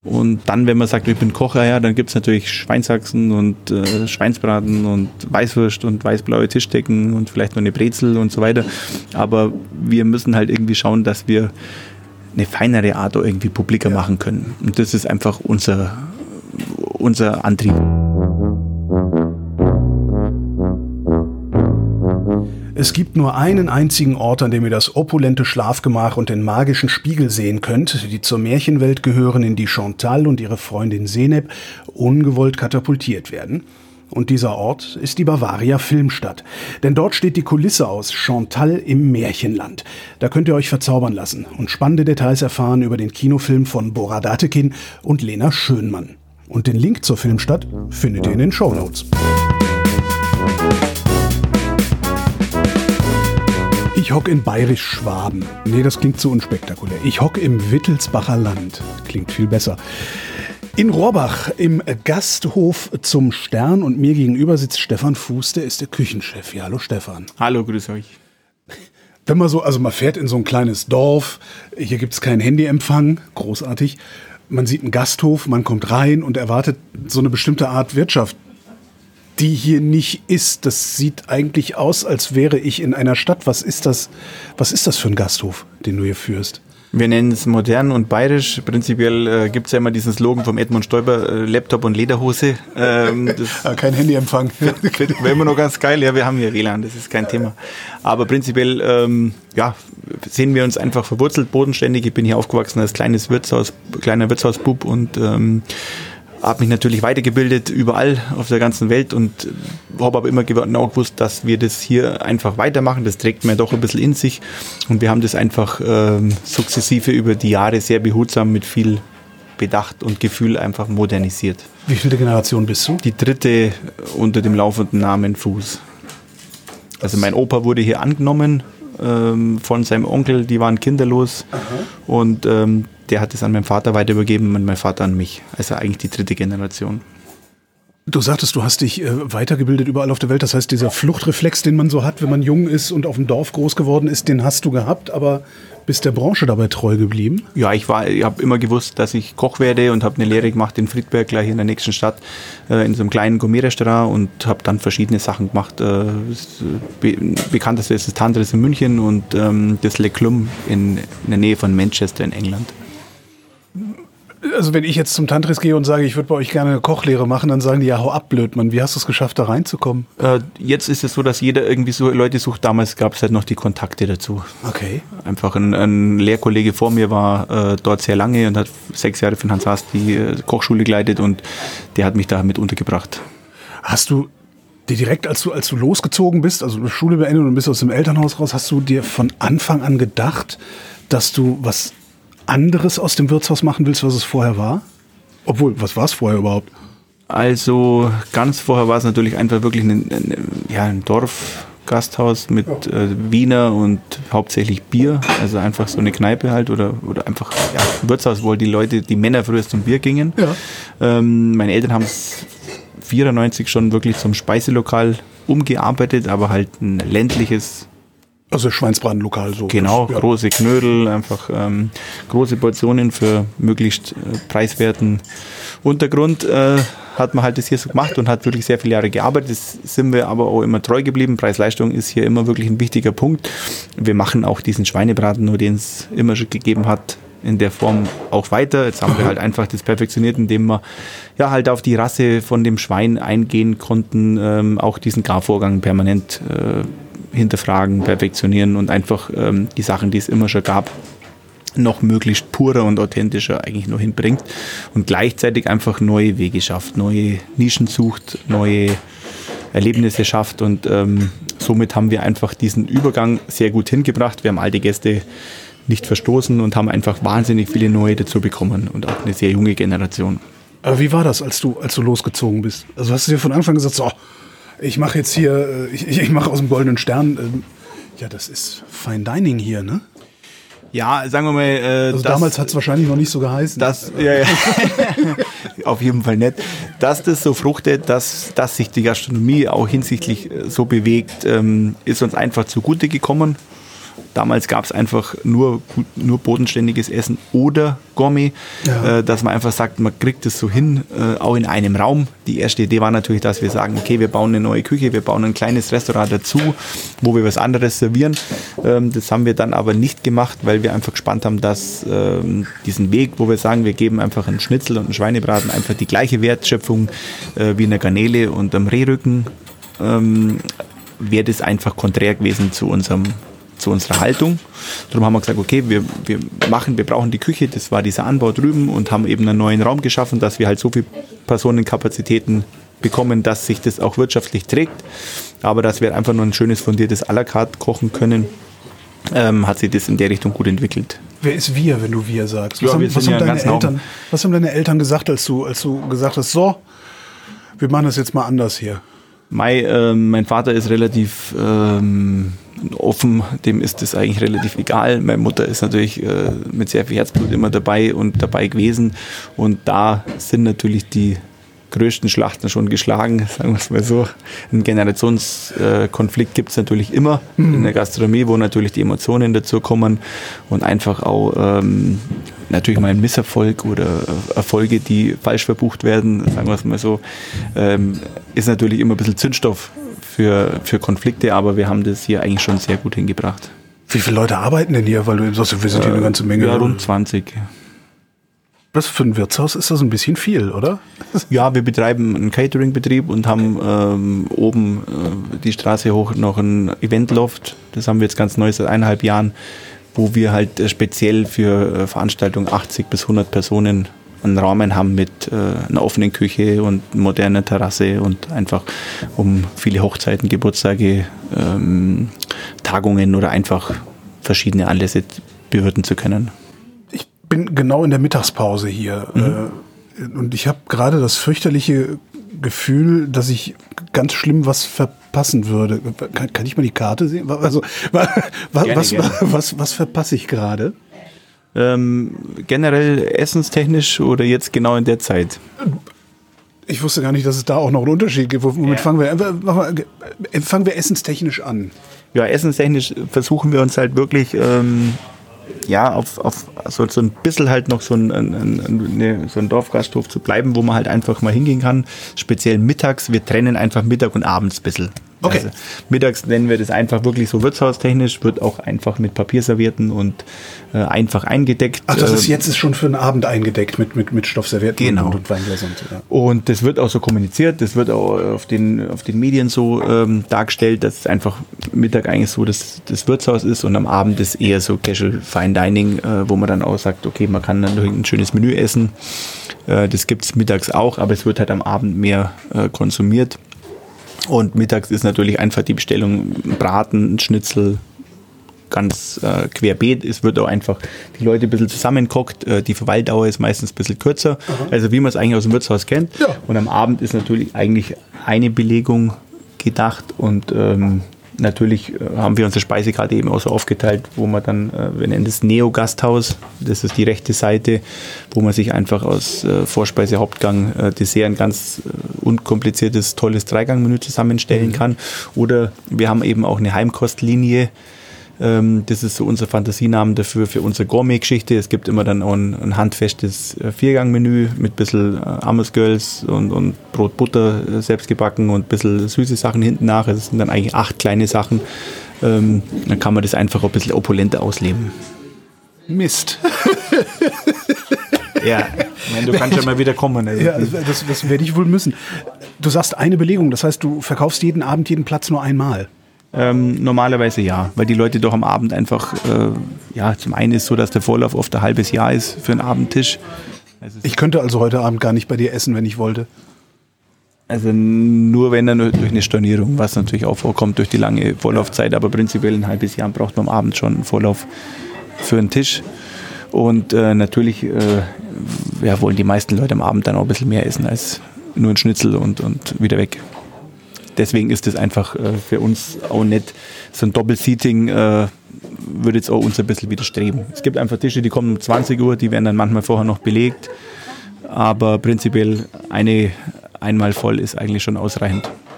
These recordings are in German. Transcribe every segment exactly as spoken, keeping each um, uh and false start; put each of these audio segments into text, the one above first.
Und dann, wenn man sagt, ich bin Kocher, ja, dann gibt es natürlich Schweinshaxen und äh, Schweinsbraten und Weißwurst und weißblaue Tischdecken und vielleicht noch eine Brezel und so weiter. Aber wir müssen halt irgendwie schauen, dass wir eine feinere Art irgendwie publiker ja. machen können. Und das ist einfach unser, unser Antrieb. Es gibt nur einen einzigen Ort, an dem ihr das opulente Schlafgemach und den magischen Spiegel sehen könnt, die zur Märchenwelt gehören, in die Chantal und ihre Freundin Seneb ungewollt katapultiert werden. Und dieser Ort ist die Bavaria Filmstadt. Denn dort steht die Kulisse aus, Chantal im Märchenland. Da könnt ihr euch verzaubern lassen und spannende Details erfahren über den Kinofilm von Bora Datekin und Lena Schönmann. Und den Link zur Filmstadt findet ihr in den Shownotes. Ich hock in Bayerisch-Schwaben. Nee, das klingt zu unspektakulär. Ich hock im Wittelsbacher Land. Klingt viel besser. In Rohrbach im Gasthof zum Stern und mir gegenüber sitzt Stefan Fuß, der ist der Küchenchef. Ja, hallo Stefan. Hallo, grüß euch. Wenn man so, also man fährt in so ein kleines Dorf, hier gibt's keinen Handyempfang, großartig. Man sieht einen Gasthof, man kommt rein und erwartet so eine bestimmte Art Wirtschaft, die hier nicht ist. Das sieht eigentlich aus, als wäre ich in einer Stadt. Was ist das, was ist das für ein Gasthof, den du hier führst? Wir nennen es modern und bayerisch. Prinzipiell äh, gibt es ja immer diesen Slogan vom Edmund Stoiber, äh, Laptop und Lederhose. Ähm, das kein Handyempfang. Wäre immer noch ganz geil. Ja, wir haben hier W L A N, das ist kein Thema. Aber prinzipiell ähm, ja, sehen wir uns einfach verwurzelt, bodenständig. Ich bin hier aufgewachsen als kleines Wirtshaus, kleiner Wirtshausbub und ähm, habe mich natürlich weitergebildet, überall auf der ganzen Welt und habe aber immer genau gewusst, dass wir das hier einfach weitermachen. Das trägt mir doch ein bisschen in sich und wir haben das einfach ähm, sukzessive über die Jahre sehr behutsam mit viel Bedacht und Gefühl einfach modernisiert. Wie viele Generationen bist du? Die dritte unter dem laufenden Namen Fuß. Also mein Opa wurde hier angenommen ähm, von seinem Onkel, die waren kinderlos. Aha. Und ähm, der hat es an meinen Vater weiter übergeben und mein Vater an mich. Also eigentlich die dritte Generation. Du sagtest, du hast dich äh, weitergebildet überall auf der Welt. Das heißt, dieser Fluchtreflex, den man so hat, wenn man jung ist und auf dem Dorf groß geworden ist, den hast du gehabt, aber bist der Branche dabei treu geblieben? Ja, ich war, ich habe immer gewusst, dass ich Koch werde und habe eine Lehre gemacht in Friedberg, gleich in der nächsten Stadt, äh, in so einem kleinen Gourmet-Restaurant und habe dann verschiedene Sachen gemacht. Äh, be bekannteste ist das Tantris in München und ähm, das Le Clum in, in der Nähe von Manchester in England. Also wenn ich jetzt zum Tantris gehe und sage, ich würde bei euch gerne eine Kochlehre machen, dann sagen die, ja, hau ab, Blödmann. Wie hast du es geschafft, da reinzukommen? Äh, jetzt ist es so, dass jeder irgendwie so Leute sucht. Damals gab es halt noch die Kontakte dazu. Okay. Einfach ein, ein Lehrkollege vor mir war äh, dort sehr lange und hat sechs Jahre von Hans Haas die äh, Kochschule geleitet und der hat mich da mit untergebracht. Hast du dir direkt, als du, als du losgezogen bist, also Schule beendet und bist aus dem Elternhaus raus, hast du dir von Anfang an gedacht, dass du was anderes aus dem Wirtshaus machen willst, was es vorher war? Obwohl, was war es vorher überhaupt? Also ganz vorher war es natürlich einfach wirklich ein, ein, ja, ein Dorfgasthaus mit äh, Wiener und hauptsächlich Bier. Also einfach so eine Kneipe halt oder, oder einfach ja, ein Wirtshaus, wo die Leute, die Männer früher zum Bier gingen. Ja. Ähm, meine Eltern haben es vierundneunzig schon wirklich zum Speiselokal umgearbeitet, aber halt ein ländliches. Also Schweinsbratenlokal so. Genau, ja. Große Knödel, einfach ähm, große Portionen für möglichst äh, preiswerten Untergrund. Äh, hat man halt das hier so gemacht und hat wirklich sehr viele Jahre gearbeitet. Das sind wir aber auch immer treu geblieben. Preis-Leistung ist hier immer wirklich ein wichtiger Punkt. Wir machen auch diesen Schweinebraten, nur den es immer schon gegeben hat, in der Form auch weiter. Jetzt haben wir halt einfach das perfektioniert, indem wir ja halt auf die Rasse von dem Schwein eingehen konnten, ähm, auch diesen Garvorgang permanent äh, hinterfragen, perfektionieren und einfach ähm, die Sachen, die es immer schon gab, noch möglichst purer und authentischer eigentlich nur hinbringt und gleichzeitig einfach neue Wege schafft, neue Nischen sucht, neue Erlebnisse schafft und ähm, somit haben wir einfach diesen Übergang sehr gut hingebracht. Wir haben alte Gäste nicht verstoßen und haben einfach wahnsinnig viele neue dazu bekommen und auch eine sehr junge Generation. Aber wie war das, als du, als du losgezogen bist? Also hast du dir von Anfang gesagt, so, ich mache jetzt hier, ich, ich mache aus dem Goldenen Stern, ähm, ja, das ist Fine Dining hier, ne? Ja, sagen wir mal. Äh, also das, damals hat es wahrscheinlich noch nicht so geheißen. Das, ja, ja. Auf jeden Fall nicht. Dass das so fruchtet, dass, dass sich die Gastronomie auch hinsichtlich so bewegt, ähm, ist uns einfach zugute gekommen. Damals gab es einfach nur, nur bodenständiges Essen oder Gourmet, ja. äh, dass man einfach sagt, man kriegt es so hin, äh, auch in einem Raum. Die erste Idee war natürlich, dass wir sagen, okay, wir bauen eine neue Küche, wir bauen ein kleines Restaurant dazu, wo wir was anderes servieren. Ähm, das haben wir dann aber nicht gemacht, weil wir einfach gespannt haben, dass ähm, diesen Weg, wo wir sagen, wir geben einfach einen Schnitzel und einen Schweinebraten einfach die gleiche Wertschöpfung äh, wie eine Garnele und einem Rehrücken, ähm, wäre das einfach konträr gewesen zu unserem zu unserer Haltung. Darum haben wir gesagt, okay, wir, wir machen, wir brauchen die Küche, das war dieser Anbau drüben und haben eben einen neuen Raum geschaffen, dass wir halt so viele Personenkapazitäten bekommen, dass sich das auch wirtschaftlich trägt, aber dass wir einfach nur ein schönes fundiertes à la carte kochen können, ähm, hat sich das in der Richtung gut entwickelt. Wer ist wir, wenn du wir sagst? Ja, was, haben, wir was, haben ja deine Eltern, was haben deine Eltern gesagt, als du, als du gesagt hast, so, wir machen das jetzt mal anders hier? Mai, äh, mein Vater ist relativ ähm, offen, dem ist das eigentlich relativ egal. Meine Mutter ist natürlich äh, mit sehr viel Herzblut immer dabei und dabei gewesen. Und da sind natürlich die größten Schlachten schon geschlagen, sagen wir es mal so. Einen Generationskonflikt äh, gibt es natürlich immer mhm. in der Gastronomie, wo natürlich die Emotionen dazu kommen und einfach auch ähm, natürlich mal ein Misserfolg oder Erfolge, die falsch verbucht werden, sagen wir es mal so, ähm, ist natürlich immer ein bisschen Zündstoff für, für Konflikte, aber wir haben das hier eigentlich schon sehr gut hingebracht. Wie viele Leute arbeiten denn hier? Weil du sagst, wir sind hier eine ganze Menge. Ja, rund zwanzig. Was für ein Wirtshaus ist das ein bisschen viel, oder? Ja, wir betreiben einen Catering-Betrieb und haben ähm, oben äh, die Straße hoch noch ein Eventloft. Das haben wir jetzt ganz neu seit eineinhalb Jahren, wo wir halt äh, speziell für äh, Veranstaltungen achtzig bis hundert Personen einen Rahmen haben mit äh, einer offenen Küche und moderner Terrasse und einfach um viele Hochzeiten, Geburtstage, ähm, Tagungen oder einfach verschiedene Anlässe bewirten zu können. Ich bin genau in der Mittagspause hier mhm. äh, und ich habe gerade das fürchterliche Gefühl, dass ich ganz schlimm was verpassen würde. Kann, kann ich mal die Karte sehen? Also, was, gerne, was, gerne. was, was verpasse ich gerade? Ähm, generell essenstechnisch oder jetzt genau in der Zeit? Ich wusste gar nicht, dass es da auch noch einen Unterschied gibt. Womit ja. fangen wir, fangen wir essenstechnisch an? Ja, essenstechnisch versuchen wir uns halt wirklich ähm, ja, auf, auf so, so ein bisschen halt noch so ein, ein, ein, so ein Dorfgasthof zu bleiben, wo man halt einfach mal hingehen kann. Speziell mittags. Wir trennen einfach Mittag und abends ein bisschen. Okay. Also, mittags nennen wir das einfach wirklich so wirtshaustechnisch, wird auch einfach mit Papierservietten und äh, einfach eingedeckt. Ach, das ist jetzt ist schon für den Abend eingedeckt mit, mit, mit Stoffservietten genau. und, und Weingläsern. Ja. Und das wird auch so kommuniziert, das wird auch auf den, auf den Medien so ähm, dargestellt, dass es einfach Mittag eigentlich so das, das Wirtshaus ist und am Abend ist eher so Casual Fine Dining, äh, wo man dann auch sagt, okay, man kann dann ein schönes Menü essen. Äh, das gibt es mittags auch, aber es wird halt am Abend mehr äh, konsumiert. Und mittags ist natürlich einfach die Bestellung Braten, Schnitzel, ganz äh, querbeet. Es wird auch einfach die Leute ein bisschen zusammenkocht. Äh, die Verweildauer ist meistens ein bisschen kürzer, Aha. also wie man es eigentlich aus dem Wirtshaus kennt. Ja. Und am Abend ist natürlich eigentlich eine Belegung gedacht und ähm, natürlich haben wir unsere Speisekarte eben auch so aufgeteilt, wo man dann, wir nennen das Neo-Gasthaus, das ist die rechte Seite, wo man sich einfach aus Vorspeise, Hauptgang, Dessert ein ganz unkompliziertes, tolles Dreigangmenü zusammenstellen mhm. kann. Oder wir haben eben auch eine Heimkostlinie. Das ist so unser Fantasienamen dafür, für unsere Gourmet-Geschichte. Es gibt immer dann auch ein, ein handfestes Viergangmenü mit ein bisschen Amuse-Girls und, und Brot, Butter selbst gebacken und ein bisschen süße Sachen hinten nach. Es sind dann eigentlich acht kleine Sachen. Ähm, dann kann man das einfach ein bisschen opulenter ausleben. Mist. Ja, ich meine, du kannst ja mal wieder kommen. Also ja, das, das werde ich wohl müssen. Du sagst eine Belegung, das heißt, du verkaufst jeden Abend jeden Platz nur einmal. Ähm, normalerweise ja, weil die Leute doch am Abend einfach, äh, ja, zum einen ist so, dass der Vorlauf oft ein halbes Jahr ist für einen Abendtisch. Also ich könnte also heute Abend gar nicht bei dir essen, wenn ich wollte. Also nur wenn dann durch eine Stornierung, was natürlich auch vorkommt durch die lange Vorlaufzeit, aber prinzipiell ein halbes Jahr braucht man am Abend schon einen Vorlauf für einen Tisch. Und äh, natürlich äh, ja, wollen die meisten Leute am Abend dann auch ein bisschen mehr essen als nur ein Schnitzel und, und wieder weg. Deswegen ist es einfach äh, für uns auch nicht so ein Doppelseating, äh, würde jetzt auch uns ein bisschen widerstreben. Es gibt einfach Tische, die kommen um zwanzig Uhr, die werden dann manchmal vorher noch belegt, aber prinzipiell eine einmal voll ist eigentlich schon ausreichend.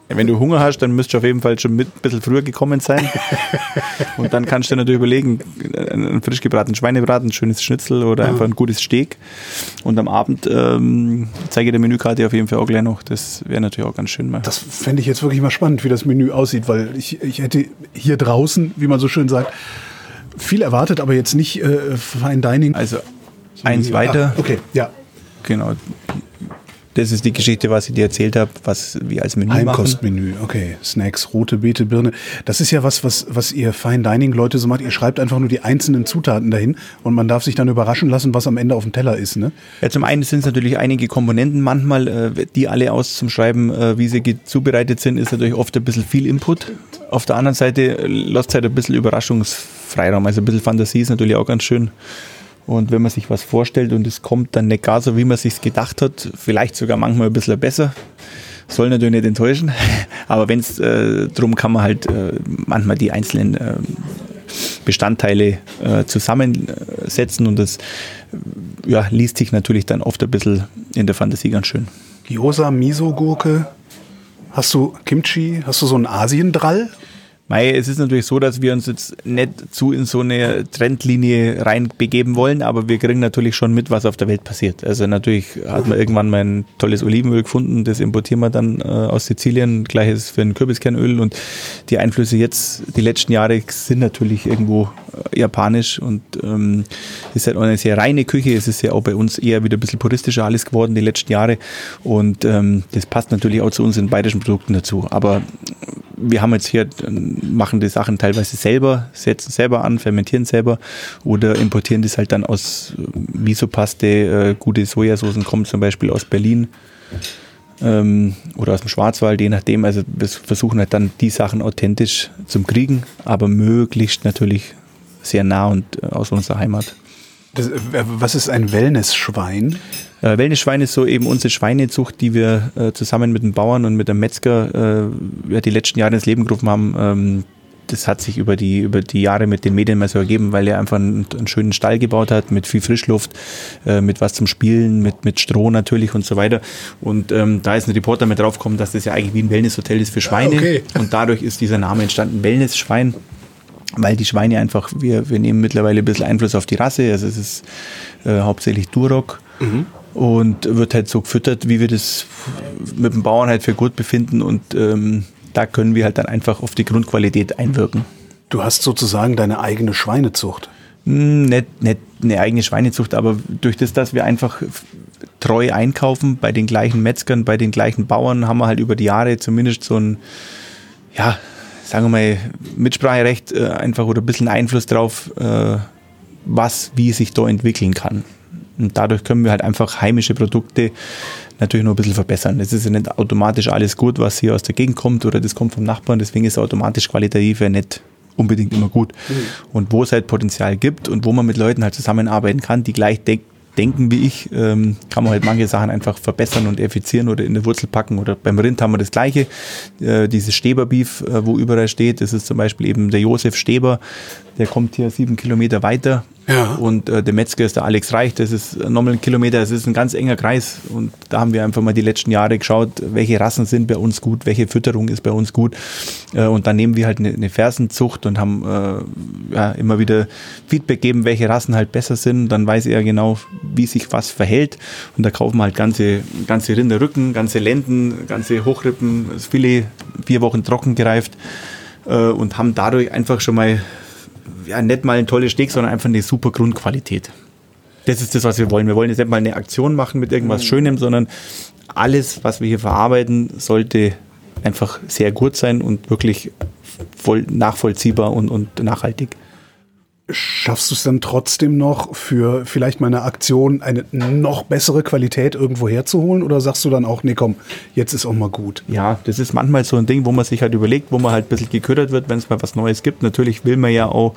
Wenn du Hunger hast, dann müsst du auf jeden Fall schon mit ein bisschen früher gekommen sein. Und dann kannst du dir natürlich überlegen, einen frisch gebratenen Schweinebraten, ein schönes Schnitzel oder ja. einfach ein gutes Steak. Und am Abend ähm, zeige ich der Menükarte auf jeden Fall auch gleich noch. Das wäre natürlich auch ganz schön mal. Das fände ich jetzt wirklich mal spannend, wie das Menü aussieht, weil ich, ich hätte hier draußen, wie man so schön sagt, viel erwartet, aber jetzt nicht äh, Fine Dining. Also eins weiter. Ah, okay, ja. Genau. Das ist die Geschichte, was ich dir erzählt habe, was wir als Menü machen. Heimkostmenü, okay. Snacks, rote Beete, Birne. Das ist ja was, was, was ihr Fine Dining Leute so macht. Ihr schreibt einfach nur die einzelnen Zutaten dahin und man darf sich dann überraschen lassen, was am Ende auf dem Teller ist, ne? Ja, zum einen sind es natürlich einige Komponenten manchmal, äh, die alle auszuschreiben, äh, wie sie zubereitet sind, ist natürlich oft ein bisschen viel Input. Auf der anderen Seite lässt es halt ein bisschen Überraschungsfreiraum, also ein bisschen Fantasie ist natürlich auch ganz schön. Und wenn man sich was vorstellt und es kommt dann nicht gar so, wie man es sich gedacht hat, vielleicht sogar manchmal ein bisschen besser, soll natürlich nicht enttäuschen, aber wenn es äh, drum kann man halt äh, manchmal die einzelnen äh, Bestandteile äh, zusammensetzen und das äh, ja, liest sich natürlich dann oft ein bisschen in der Fantasie ganz schön. Gyoza, Miso-Gurke, hast du Kimchi, hast du so einen Asiendrall? Mei, es ist natürlich so, dass wir uns jetzt nicht zu in so eine Trendlinie reinbegeben wollen, aber wir kriegen natürlich schon mit, was auf der Welt passiert. Also natürlich hat man irgendwann mal ein tolles Olivenöl gefunden, das importieren wir dann äh, aus Sizilien. Gleiches für ein Kürbiskernöl und die Einflüsse jetzt, die letzten Jahre sind natürlich irgendwo äh, japanisch und ähm, ist halt auch eine sehr reine Küche. Es ist ja auch bei uns eher wieder ein bisschen puristischer alles geworden die letzten Jahre und ähm, das passt natürlich auch zu unseren bayerischen Produkten dazu. Aber wir haben jetzt hier, machen die Sachen teilweise selber, setzen selber an, fermentieren selber oder importieren das halt dann aus Misopaste, äh, gute Sojasoßen kommen zum Beispiel aus Berlin ähm, oder aus dem Schwarzwald, je nachdem. Also wir versuchen halt dann die Sachen authentisch zum Kriegen, aber möglichst natürlich sehr nah und äh, aus unserer Heimat. Das, was ist ein Wellness-Schwein? Äh, Wellness-Schwein ist so eben unsere Schweinezucht, die wir äh, zusammen mit den Bauern und mit dem Metzger äh, ja, die letzten Jahre ins Leben gerufen haben. Ähm, das hat sich über die, über die Jahre mit den Medien mal so ergeben, weil er einfach einen, einen schönen Stall gebaut hat, mit viel Frischluft, äh, mit was zum Spielen, mit, mit Stroh natürlich und so weiter. Und ähm, da ist ein Reporter mit draufgekommen, dass das ja eigentlich wie ein Wellnesshotel ist für Schweine. Okay. Und dadurch ist dieser Name entstanden, Wellness-Schwein. Weil die Schweine einfach, wir, wir nehmen mittlerweile ein bisschen Einfluss auf die Rasse, also es ist äh, hauptsächlich Duroc mhm. und wird halt so gefüttert, wie wir das mit dem Bauern halt für gut befinden und ähm, da können wir halt dann einfach auf die Grundqualität einwirken. Du hast sozusagen deine eigene Schweinezucht? Hm, nicht, nicht eine eigene Schweinezucht, aber durch das, dass wir einfach treu einkaufen bei den gleichen Metzgern, bei den gleichen Bauern, haben wir halt über die Jahre zumindest so ein, ja, sagen wir mal, Mitspracherecht äh, einfach oder ein bisschen Einfluss drauf, äh, was, wie sich da entwickeln kann. Und dadurch können wir halt einfach heimische Produkte natürlich noch ein bisschen verbessern. Es ist ja nicht automatisch alles gut, was hier aus der Gegend kommt oder das kommt vom Nachbarn, deswegen ist automatisch qualitativ ja nicht unbedingt immer gut. Mhm. Und wo es halt Potenzial gibt und wo man mit Leuten halt zusammenarbeiten kann, die gleich denken, denken wie ich, ähm, kann man halt manche Sachen einfach verbessern und effizieren oder in der Wurzel packen. Oder beim Rind haben wir das Gleiche. Äh, dieses Steber-Beef, äh, wo überall steht, das ist zum Beispiel eben der Josef Steber, der kommt hier sieben Kilometer weiter. Ja. Und äh, der Metzger ist der Alex Reich, das ist nochmal ein Kilometer, das ist ein ganz enger Kreis. Und da haben wir einfach mal die letzten Jahre geschaut, welche Rassen sind bei uns gut, welche Fütterung ist bei uns gut. Äh, und dann nehmen wir halt eine, eine Fersenzucht und haben äh, ja, immer wieder Feedback geben, welche Rassen halt besser sind. Dann weiß er genau, wie sich was verhält. Und da kaufen wir halt ganze, ganze Rinderrücken, ganze Lenden, ganze Hochrippen, das Filet vier Wochen trocken gereift äh, und haben dadurch einfach schon mal ja, nicht mal ein tolles Steak, sondern einfach eine super Grundqualität. Das ist das, was wir wollen. Wir wollen jetzt nicht mal eine Aktion machen mit irgendwas Schönem, sondern alles, was wir hier verarbeiten, sollte einfach sehr gut sein und wirklich voll nachvollziehbar und, und nachhaltig. Schaffst du es dann trotzdem noch für vielleicht mal eine Aktion eine noch bessere Qualität irgendwo herzuholen oder sagst du dann auch, nee komm, jetzt ist auch mal gut? Ja, das ist manchmal so ein Ding, wo man sich halt überlegt, wo man halt ein bisschen geködert wird, wenn es mal was Neues gibt. Natürlich will man ja auch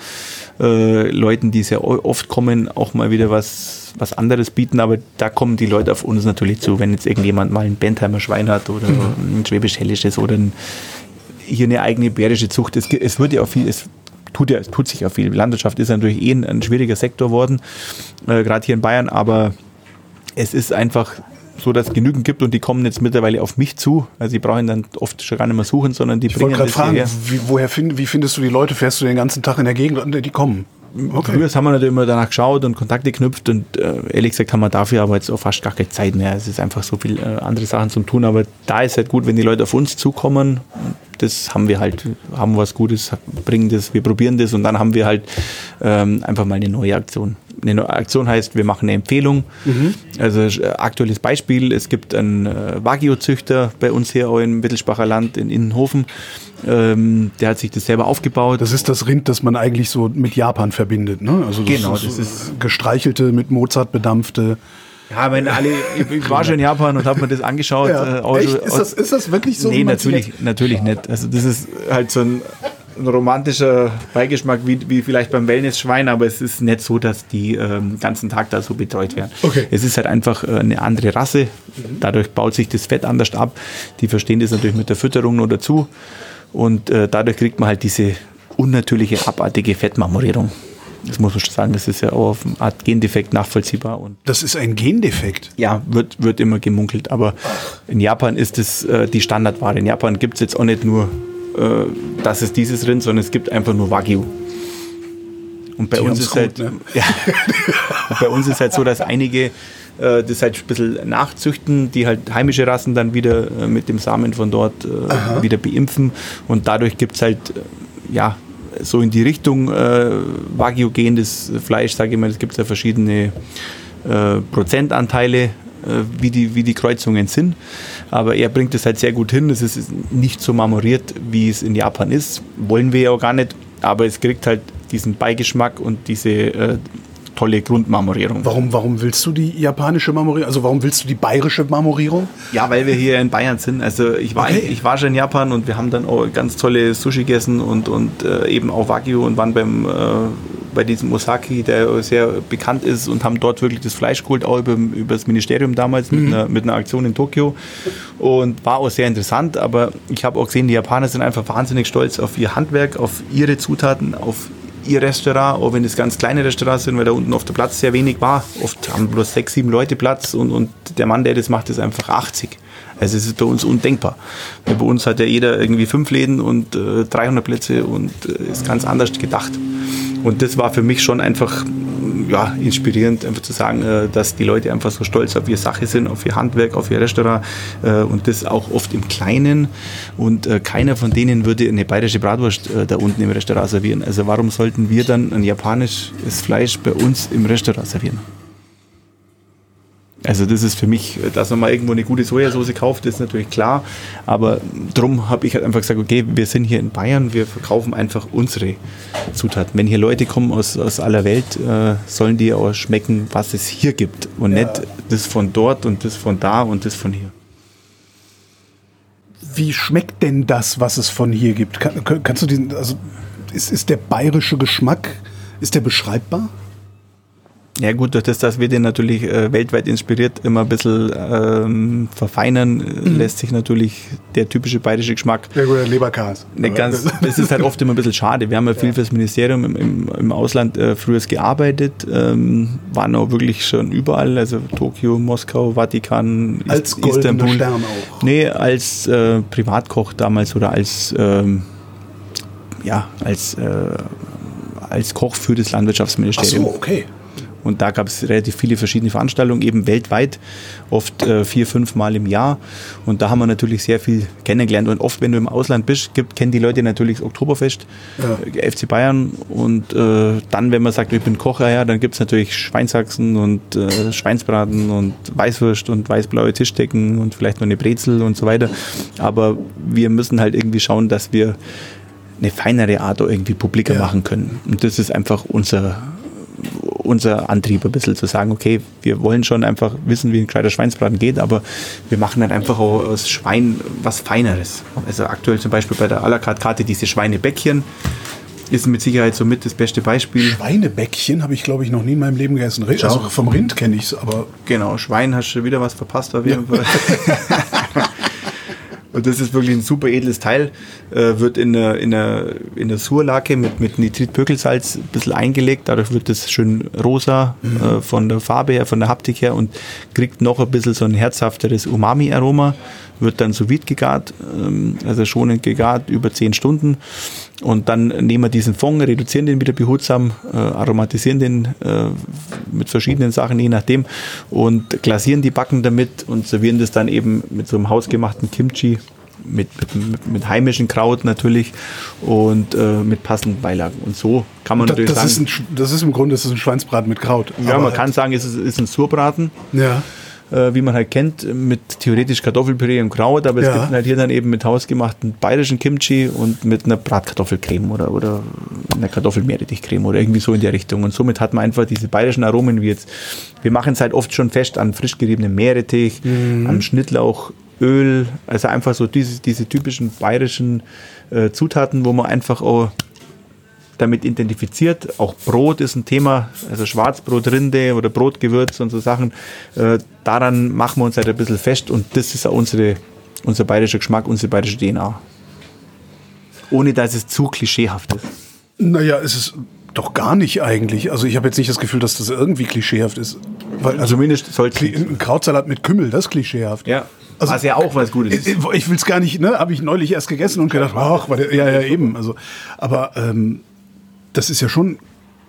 äh, Leuten, die sehr oft kommen, auch mal wieder was, was anderes bieten, aber da kommen die Leute auf uns natürlich zu, wenn jetzt irgendjemand mal ein Bentheimer Schwein hat oder mhm. ein Schwäbisch-Hellisches oder ein, hier eine eigene bayerische Zucht. Es, es wird ja auch viel... Es, Tut, ja, tut sich ja viel. Landwirtschaft ist natürlich eh ein, ein schwieriger Sektor geworden, äh, gerade hier in Bayern, aber es ist einfach so, dass es genügend gibt und die kommen jetzt mittlerweile auf mich zu. Also die brauchen dann oft schon gar nicht mehr suchen, sondern die ich bringen das fragen, hierher. Wie, woher find, wie findest du die Leute? Fährst du den ganzen Tag in der Gegend und die kommen? Okay. Früher haben wir natürlich immer danach geschaut und Kontakte geknüpft und äh, ehrlich gesagt haben wir dafür aber jetzt auch fast gar keine Zeit mehr. Es ist einfach so viel äh, andere Sachen zum tun, aber da ist halt gut, wenn die Leute auf uns zukommen. Das haben wir halt, haben was Gutes, bringen das, wir probieren das und dann haben wir halt ähm, einfach mal eine neue Aktion. Eine neue Aktion heißt, wir machen eine Empfehlung. Mhm. Also äh, aktuelles Beispiel, es gibt einen äh, Wagyu-Züchter bei uns hier auch im Wittelsbacher Land in Innenhofen. Ähm, der hat sich das selber aufgebaut. Das ist das Rind, das man eigentlich so mit Japan verbindet, ne? Also das genau, ist das ist gestreichelte, mit Mozart bedampfte. Ja, wenn alle, ich war schon in Japan und habe mir das angeschaut. Ja. Äh, Echt? Ist, das, ist das wirklich so? Nee, natürlich, natürlich nicht. Also das ist halt so ein, ein romantischer Beigeschmack wie, wie vielleicht beim Wellness-Schwein, aber es ist nicht so, dass die ähm, den ganzen Tag da so betreut werden. Okay. Es ist halt einfach äh, eine andere Rasse. Dadurch baut sich das Fett anders ab. Die verstehen das natürlich mit der Fütterung nur dazu. Und äh, dadurch kriegt man halt diese unnatürliche, abartige Fettmarmorierung. Das muss man schon sagen, das ist ja auch auf eine Art Gendefekt nachvollziehbar. Und das ist ein Gendefekt? Ja, wird, wird immer gemunkelt. Aber in Japan ist es äh, die Standardware. In Japan gibt es jetzt auch nicht nur, äh, das ist dieses Rind, sondern es gibt einfach nur Wagyu. Und bei, uns ist, gut, halt, ne? ja, und bei uns ist halt so, dass einige äh, das halt ein bisschen nachzüchten, die halt heimische Rassen dann wieder äh, mit dem Samen von dort äh, wieder beimpfen. Und dadurch gibt es halt, äh, ja, so in die Richtung äh, Wagyu gehendes Fleisch, sage ich mal, es gibt ja verschiedene äh, Prozentanteile, äh, wie, die, wie die Kreuzungen sind. Aber er bringt es halt sehr gut hin. Es ist nicht so marmoriert, wie es in Japan ist. Wollen wir ja auch gar nicht. Aber es kriegt halt diesen Beigeschmack und diese äh, tolle Grundmarmorierung. Warum, warum willst du die japanische Marmorierung? Also warum willst du die bayerische Marmorierung? Ja, weil wir hier in Bayern sind. Also ich war, okay. ich war schon in Japan und wir haben dann auch ganz tolle Sushi gegessen und, und äh, eben auch Wagyu und waren beim, äh, bei diesem Osaki, der sehr bekannt ist und haben dort wirklich das Fleisch geholt, auch über, über das Ministerium damals mhm. mit, einer, mit einer Aktion in Tokio und war auch sehr interessant, aber ich habe auch gesehen, die Japaner sind einfach wahnsinnig stolz auf ihr Handwerk, auf ihre Zutaten, auf ihr Restaurant, auch wenn es ganz kleine Restaurants sind, weil da unten auf der Platz sehr wenig war. Oft haben bloß sechs, sieben Leute Platz und, und der Mann, der das macht, ist einfach achtzig. Also es ist bei uns undenkbar. Weil bei uns hat ja jeder irgendwie fünf Läden und äh, dreihundert Plätze und äh, ist ganz anders gedacht. Und das war für mich schon einfach ja, inspirierend, einfach zu sagen, äh, dass die Leute einfach so stolz auf ihre Sache sind, auf ihr Handwerk, auf ihr Restaurant äh, und das auch oft im Kleinen. Und äh, keiner von denen würde eine bayerische Bratwurst äh, da unten im Restaurant servieren. Also warum sollten wir dann ein japanisches Fleisch bei uns im Restaurant servieren? Also das ist für mich, dass man mal irgendwo eine gute Sojasauce kauft, ist natürlich klar. Aber darum habe ich halt einfach gesagt, okay, wir sind hier in Bayern, wir verkaufen einfach unsere Zutaten. Wenn hier Leute kommen aus, aus aller Welt, äh, sollen die auch schmecken, was es hier gibt. Und ja. nicht das von dort und das von da und das von hier. Wie schmeckt denn das, was es von hier gibt? Kann, kannst du diesen, also ist, ist der bayerische Geschmack, ist der beschreibbar? Ja gut, durch das, dass wir den natürlich äh, weltweit inspiriert immer ein bisschen ähm, verfeinern, mhm. lässt sich natürlich der typische bayerische Geschmack. Ja gut, der Leberkas. Ne, ganz, das ist halt oft immer ein bisschen schade. Wir haben ja viel fürs Ministerium im, im, im Ausland äh, früher gearbeitet, ähm, waren auch wirklich schon überall, also Tokio, Moskau, Vatikan, als Ist, Istanbul. Stern auch. Nee, als äh, Privatkoch damals oder als, ähm, ja, als, äh, als Koch für das Landwirtschaftsministerium. Ach so, okay. Und da gab es relativ viele verschiedene Veranstaltungen, eben weltweit, oft äh, vier, fünf Mal im Jahr. Und da haben wir natürlich sehr viel kennengelernt. Und oft, wenn du im Ausland bist, gibt, kennen die Leute natürlich das Oktoberfest, ja. äh, F C Bayern. Und äh, dann, wenn man sagt, ich bin Koch, ja, dann gibt es natürlich Schweinshaxen und äh, Schweinsbraten und Weißwurst und weißblaue Tischdecken und vielleicht noch eine Brezel und so weiter. Aber wir müssen halt irgendwie schauen, dass wir eine feinere Art irgendwie publiker ja. machen können. Und das ist einfach unser unser Antrieb ein bisschen zu sagen, okay, wir wollen schon einfach wissen, wie ein gescheiter Schweinsbraten geht, aber wir machen dann einfach auch aus Schwein was Feineres. Also aktuell zum Beispiel bei der à la carte Karte diese Schweinebäckchen ist mit Sicherheit somit das beste Beispiel. Schweinebäckchen habe ich, glaube ich, noch nie in meinem Leben gegessen. Also vom Rind kenne ich es, aber... Genau, Schwein hast du wieder was verpasst auf jeden ja. Fall. Und das ist wirklich ein super edles Teil, äh, wird in der, in der, in der Surlake mit, mit Nitritpökelsalz ein bisschen eingelegt, dadurch wird es schön rosa mhm. äh, von der Farbe her, von der Haptik her und kriegt noch ein bisschen so ein herzhafteres Umami-Aroma, wird dann sous vide gegart, ähm, also schonend gegart, über zehn Stunden und dann nehmen wir diesen Fond, reduzieren den wieder behutsam, äh, aromatisieren den äh, mit verschiedenen Sachen, je nachdem und glasieren die Backen damit und servieren das dann eben mit so einem hausgemachten Kimchi, mit, mit, mit heimischem Kraut natürlich und äh, mit passenden Beilagen. Und so kann man das, natürlich das sagen... Ist ein, das ist im Grunde das ist ein Schweinsbraten mit Kraut. Ja, man halt kann sagen, es ist, ist ein Surbraten. Ja. Äh, wie man halt kennt, mit theoretisch Kartoffelpüree und Kraut, aber es ja. gibt halt hier dann eben mit hausgemachten bayerischen Kimchi und mit einer Bratkartoffelcreme oder, oder einer Kartoffelmeerrettichcreme oder irgendwie so in der Richtung. Und somit hat man einfach diese bayerischen Aromen wie jetzt, wir machen es halt oft schon fest an frisch geriebenem Meerrettich, mhm. an Schnittlauch, Öl, also einfach so diese, diese typischen bayerischen äh, Zutaten, wo man einfach auch damit identifiziert. Auch Brot ist ein Thema, also Schwarzbrot, Rinde oder Brotgewürz und so Sachen. Äh, daran machen wir uns halt ein bisschen fest und das ist auch unsere, unser bayerischer Geschmack, unsere bayerische D N A. Ohne dass es zu klischeehaft ist. Naja, es ist doch gar nicht eigentlich. Also ich habe jetzt nicht das Gefühl, dass das irgendwie klischeehaft ist. Weil, also zumindest soll es ein Krautsalat mit Kümmel, das ist klischeehaft. Ja. Also, was ja auch was Gutes ist. Ich, ich will es gar nicht, ne? Habe ich neulich erst gegessen und gedacht, ach, war der, ja, ja, eben. Also, aber ähm, das ist ja schon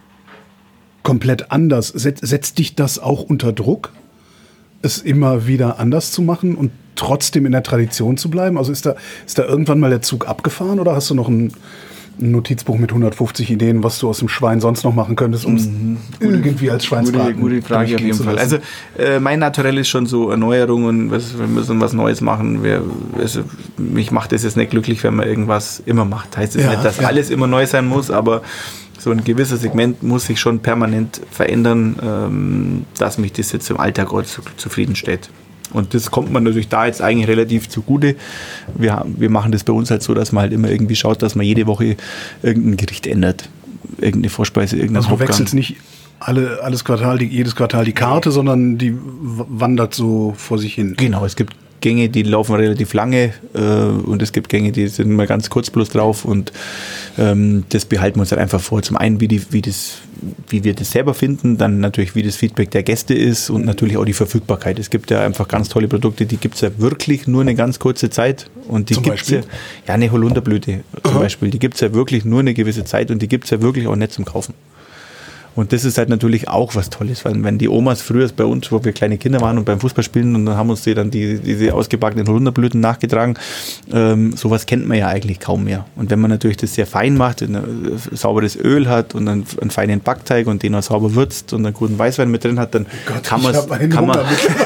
komplett anders. Set, setzt dich das auch unter Druck, es immer wieder anders zu machen und trotzdem in der Tradition zu bleiben? Also ist da, ist da irgendwann mal der Zug abgefahren oder hast du noch ein, ein Notizbuch mit hundertfünfzig Ideen, was du aus dem Schwein sonst noch machen könntest, um es mhm. irgendwie als Schweinsbraten Gute, gute Frage auf jeden Fall. Also äh, mein Naturell ist schon so Erneuerungen, wir müssen was Neues machen. Wir, also, mich macht es jetzt nicht glücklich, wenn man irgendwas immer macht. Heißt es das ja, nicht, dass ja. alles immer neu sein muss, aber so ein gewisses Segment muss sich schon permanent verändern, ähm, dass mich das jetzt im Alltag auch zu, zufriedenstellt. Und das kommt man natürlich da jetzt eigentlich relativ zugute. Wir, wir machen das bei uns halt so, dass man halt immer irgendwie schaut, dass man jede Woche irgendein Gericht ändert. Irgendeine Vorspeise, irgendein Also du wechselst nicht alle, alles Quartal, die, jedes Quartal die Karte, sondern die wandert so vor sich hin. Genau, es gibt Gänge, die laufen relativ lange äh, und es gibt Gänge, die sind mal ganz kurz bloß drauf und ähm, das behalten wir uns halt einfach vor. Zum einen, wie, die, wie, das, wie wir das selber finden, dann natürlich, wie das Feedback der Gäste ist und natürlich auch die Verfügbarkeit. Es gibt ja einfach ganz tolle Produkte, die gibt es ja wirklich nur eine ganz kurze Zeit und die gibt es ja, ja eine Holunderblüte zum Aha. Beispiel, die gibt es ja wirklich nur eine gewisse Zeit und die gibt es ja wirklich auch nicht zum Kaufen. Und das ist halt natürlich auch was Tolles, weil wenn die Omas früher bei uns, wo wir kleine Kinder waren und beim Fußballspielen und dann haben uns die dann die, diese ausgebackenen Holunderblüten nachgetragen, ähm, sowas kennt man ja eigentlich kaum mehr. Und wenn man natürlich das sehr fein macht, ein sauberes Öl hat und einen, einen feinen Backteig und den auch sauber würzt und einen guten Weißwein mit drin hat, dann Gott, kann, kann man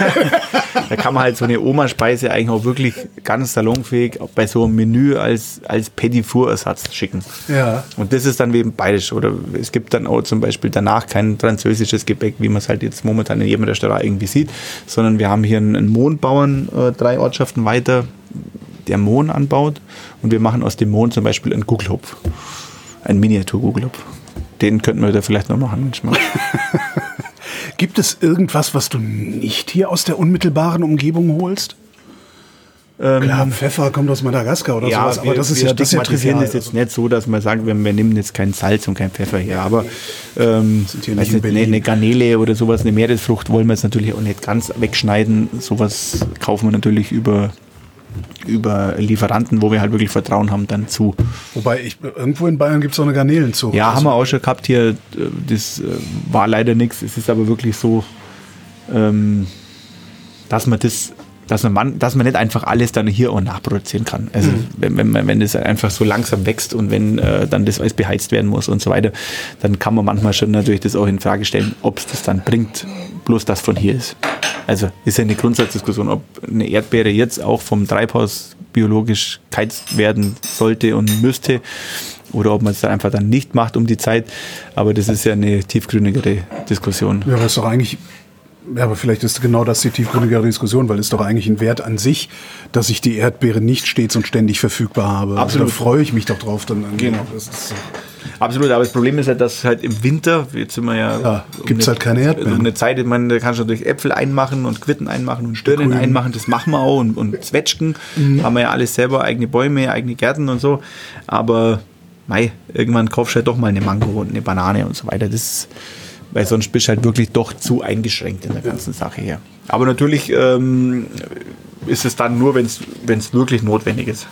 da kann man halt so eine Oma-Speise eigentlich auch wirklich ganz salonfähig bei so einem Menü als, als Petit Four-Ersatz schicken. Ja. Und das ist dann eben bayerisch. Oder es gibt dann auch zum Beispiel danach kein französisches Gebäck, wie man es halt jetzt momentan in jedem Restaurant irgendwie sieht, sondern wir haben hier einen Mohnbauern, äh, drei Ortschaften weiter, der Mohn anbaut und wir machen aus dem Mohn zum Beispiel einen Gugelhupf. Ein Miniatur-Gugelhupf. Den könnten wir da vielleicht noch machen manchmal. Gibt es irgendwas, was du nicht hier aus der unmittelbaren Umgebung holst? Ähm, Klar, Pfeffer kommt aus Madagaskar oder ja, sowas, aber wir, das ist ja das ist ja trivial. Das ist jetzt nicht so, dass man sagt, wir, wir nehmen jetzt kein Salz und kein Pfeffer her, aber ähm, nicht nicht, eine, eine Garnele oder sowas, eine Meeresfrucht wollen wir jetzt natürlich auch nicht ganz wegschneiden. Sowas kaufen wir natürlich über über Lieferanten, wo wir halt wirklich Vertrauen haben, dann zu. Wobei, ich, irgendwo in Bayern gibt es auch eine Garnelenzucht. Ja, also haben wir auch schon gehabt hier. Das war leider nichts. Es ist aber wirklich so, ähm, dass man das, dass man, dass man nicht einfach alles dann hier auch nachproduzieren kann. Also mhm. wenn, wenn, man, wenn das einfach so langsam wächst und wenn äh, dann das alles beheizt werden muss und so weiter, dann kann man manchmal schon natürlich das auch in Frage stellen, ob es das dann bringt, bloß das von hier ist. Also ist ja eine Grundsatzdiskussion, ob eine Erdbeere jetzt auch vom Treibhaus biologisch geheizt werden sollte und müsste oder ob man es dann einfach dann nicht macht um die Zeit. Aber das ist ja eine tiefgründigere Diskussion. Ja, aber ist doch eigentlich, ja, aber vielleicht ist genau das die tiefgründigere Diskussion, weil es ist doch eigentlich ein Wert an sich, dass ich die Erdbeere nicht stets und ständig verfügbar habe. Absolut. Also da freue ich mich doch drauf. Dann genau. Das ist, Absolut, aber das Problem ist halt, dass halt im Winter, jetzt sind wir ja... ja um gibt es halt keine Erdbeeren. Um eine Zeit, ich meine, da kannst du natürlich Äpfel einmachen und Quitten einmachen und Birnen Grün. einmachen, das machen wir auch und, und Zwetschgen, mhm. haben wir ja alles selber, eigene Bäume, eigene Gärten und so, aber mei, irgendwann kaufst du halt doch mal eine Mango und eine Banane und so weiter, das, weil sonst bist du halt wirklich doch zu eingeschränkt in der ganzen Sache hier. Aber natürlich ähm, ist es dann nur, wenn es wirklich notwendig ist.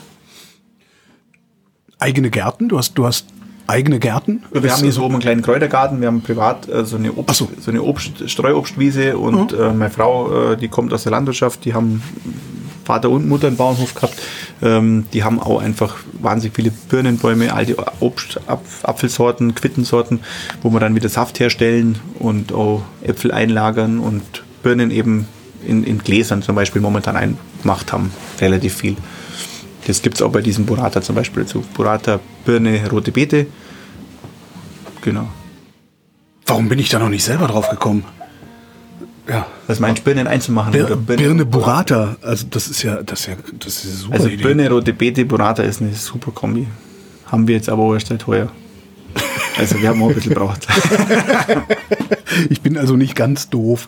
Eigene Gärten? Du hast, du hast eigene Gärten? Wir das haben hier so oben einen kleinen Kräutergarten, wir haben privat äh, so eine, Obst, so. so eine Obst, Streuobstwiese und mhm. äh, meine Frau, äh, die kommt aus der Landwirtschaft, die haben Vater und Mutter einen Bauernhof gehabt, ähm, die haben auch einfach wahnsinnig viele Birnenbäume, alte Obst, Ap Apfelsorten, Quittensorten, wo wir dann wieder Saft herstellen und auch Äpfel einlagern und Birnen eben in, in Gläsern zum Beispiel momentan eingemacht haben, relativ viel. Das gibt es auch bei diesem Burrata zum Beispiel dazu. Burrata, Birne, rote Beete. Genau. Warum bin ich da noch nicht selber drauf gekommen? Ja. Was meinst du, Birnen einzumachen? Bir oder Birne, Birne Burrata. Also das ist ja, das ist ja, das ist eine super also Idee. Birne, rote Beete, Burrata ist eine super Kombi. Haben wir jetzt aber auch erst seit heuer. Also wir haben auch ein bisschen gebraucht. Ich bin also nicht ganz doof.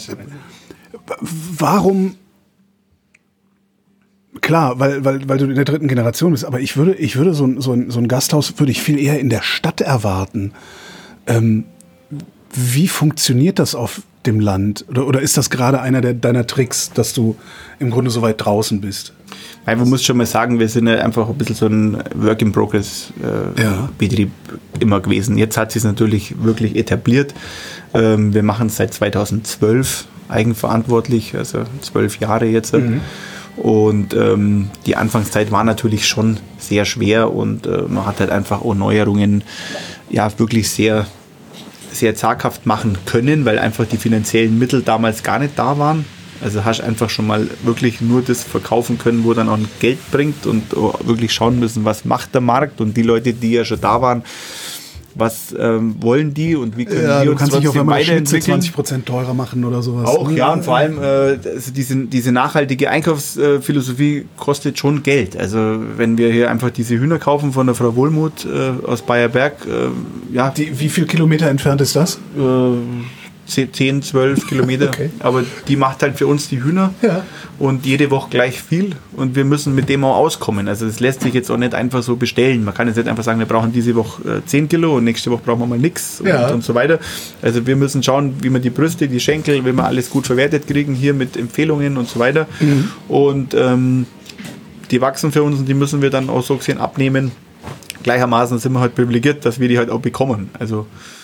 Warum... Klar, weil, weil, weil du in der dritten Generation bist, aber ich würde, ich würde so ein, so ein, so ein Gasthaus würde ich viel eher in der Stadt erwarten. Ähm, wie funktioniert das auf dem Land? Oder, oder ist das gerade einer der, deiner Tricks, dass du im Grunde so weit draußen bist? Weil man muss schon mal sagen, wir sind ja einfach ein bisschen so ein Work-in-Progress-Betrieb äh, ja. immer gewesen. Jetzt hat sich es natürlich wirklich etabliert. Ähm, wir machen es seit zweitausendzwölf eigenverantwortlich, also zwölf Jahre jetzt. Mhm. Und ähm, die Anfangszeit war natürlich schon sehr schwer und äh, man hat halt einfach auch Neuerungen ja wirklich sehr, sehr zaghaft machen können, weil einfach die finanziellen Mittel damals gar nicht da waren. Also hast einfach schon mal wirklich nur das verkaufen können, wo dann auch ein Geld bringt und auch wirklich schauen müssen, was macht der Markt und die Leute, die ja schon da waren, was ähm, wollen die und wie können ja, wir uns uns kannst dich auf einmal weiterentwickeln. zwanzig Prozent teurer machen oder sowas. Auch, ja, und vor allem äh, also diese, diese nachhaltige Einkaufsphilosophie kostet schon Geld. Also wenn wir hier einfach diese Hühner kaufen von der Frau Wohlmuth äh, aus Bayerberg, äh, ja. Die, wie viel Kilometer entfernt ist das? Äh, zehn, zwölf Kilometer, okay. Aber die macht halt für uns die Hühner ja. und jede Woche gleich viel und wir müssen mit dem auch auskommen. Also das lässt sich jetzt auch nicht einfach so bestellen. Man kann jetzt nicht einfach sagen, wir brauchen diese Woche zehn Kilo und nächste Woche brauchen wir mal nichts ja. und, und so weiter. Also wir müssen schauen, wie wir die Brüste, die Schenkel, wie wir alles gut verwertet kriegen, hier mit Empfehlungen und so weiter. Mhm. Und ähm, die wachsen für uns und die müssen wir dann auch so gesehen abnehmen. Gleichermaßen sind wir halt privilegiert, dass wir die halt auch bekommen. Also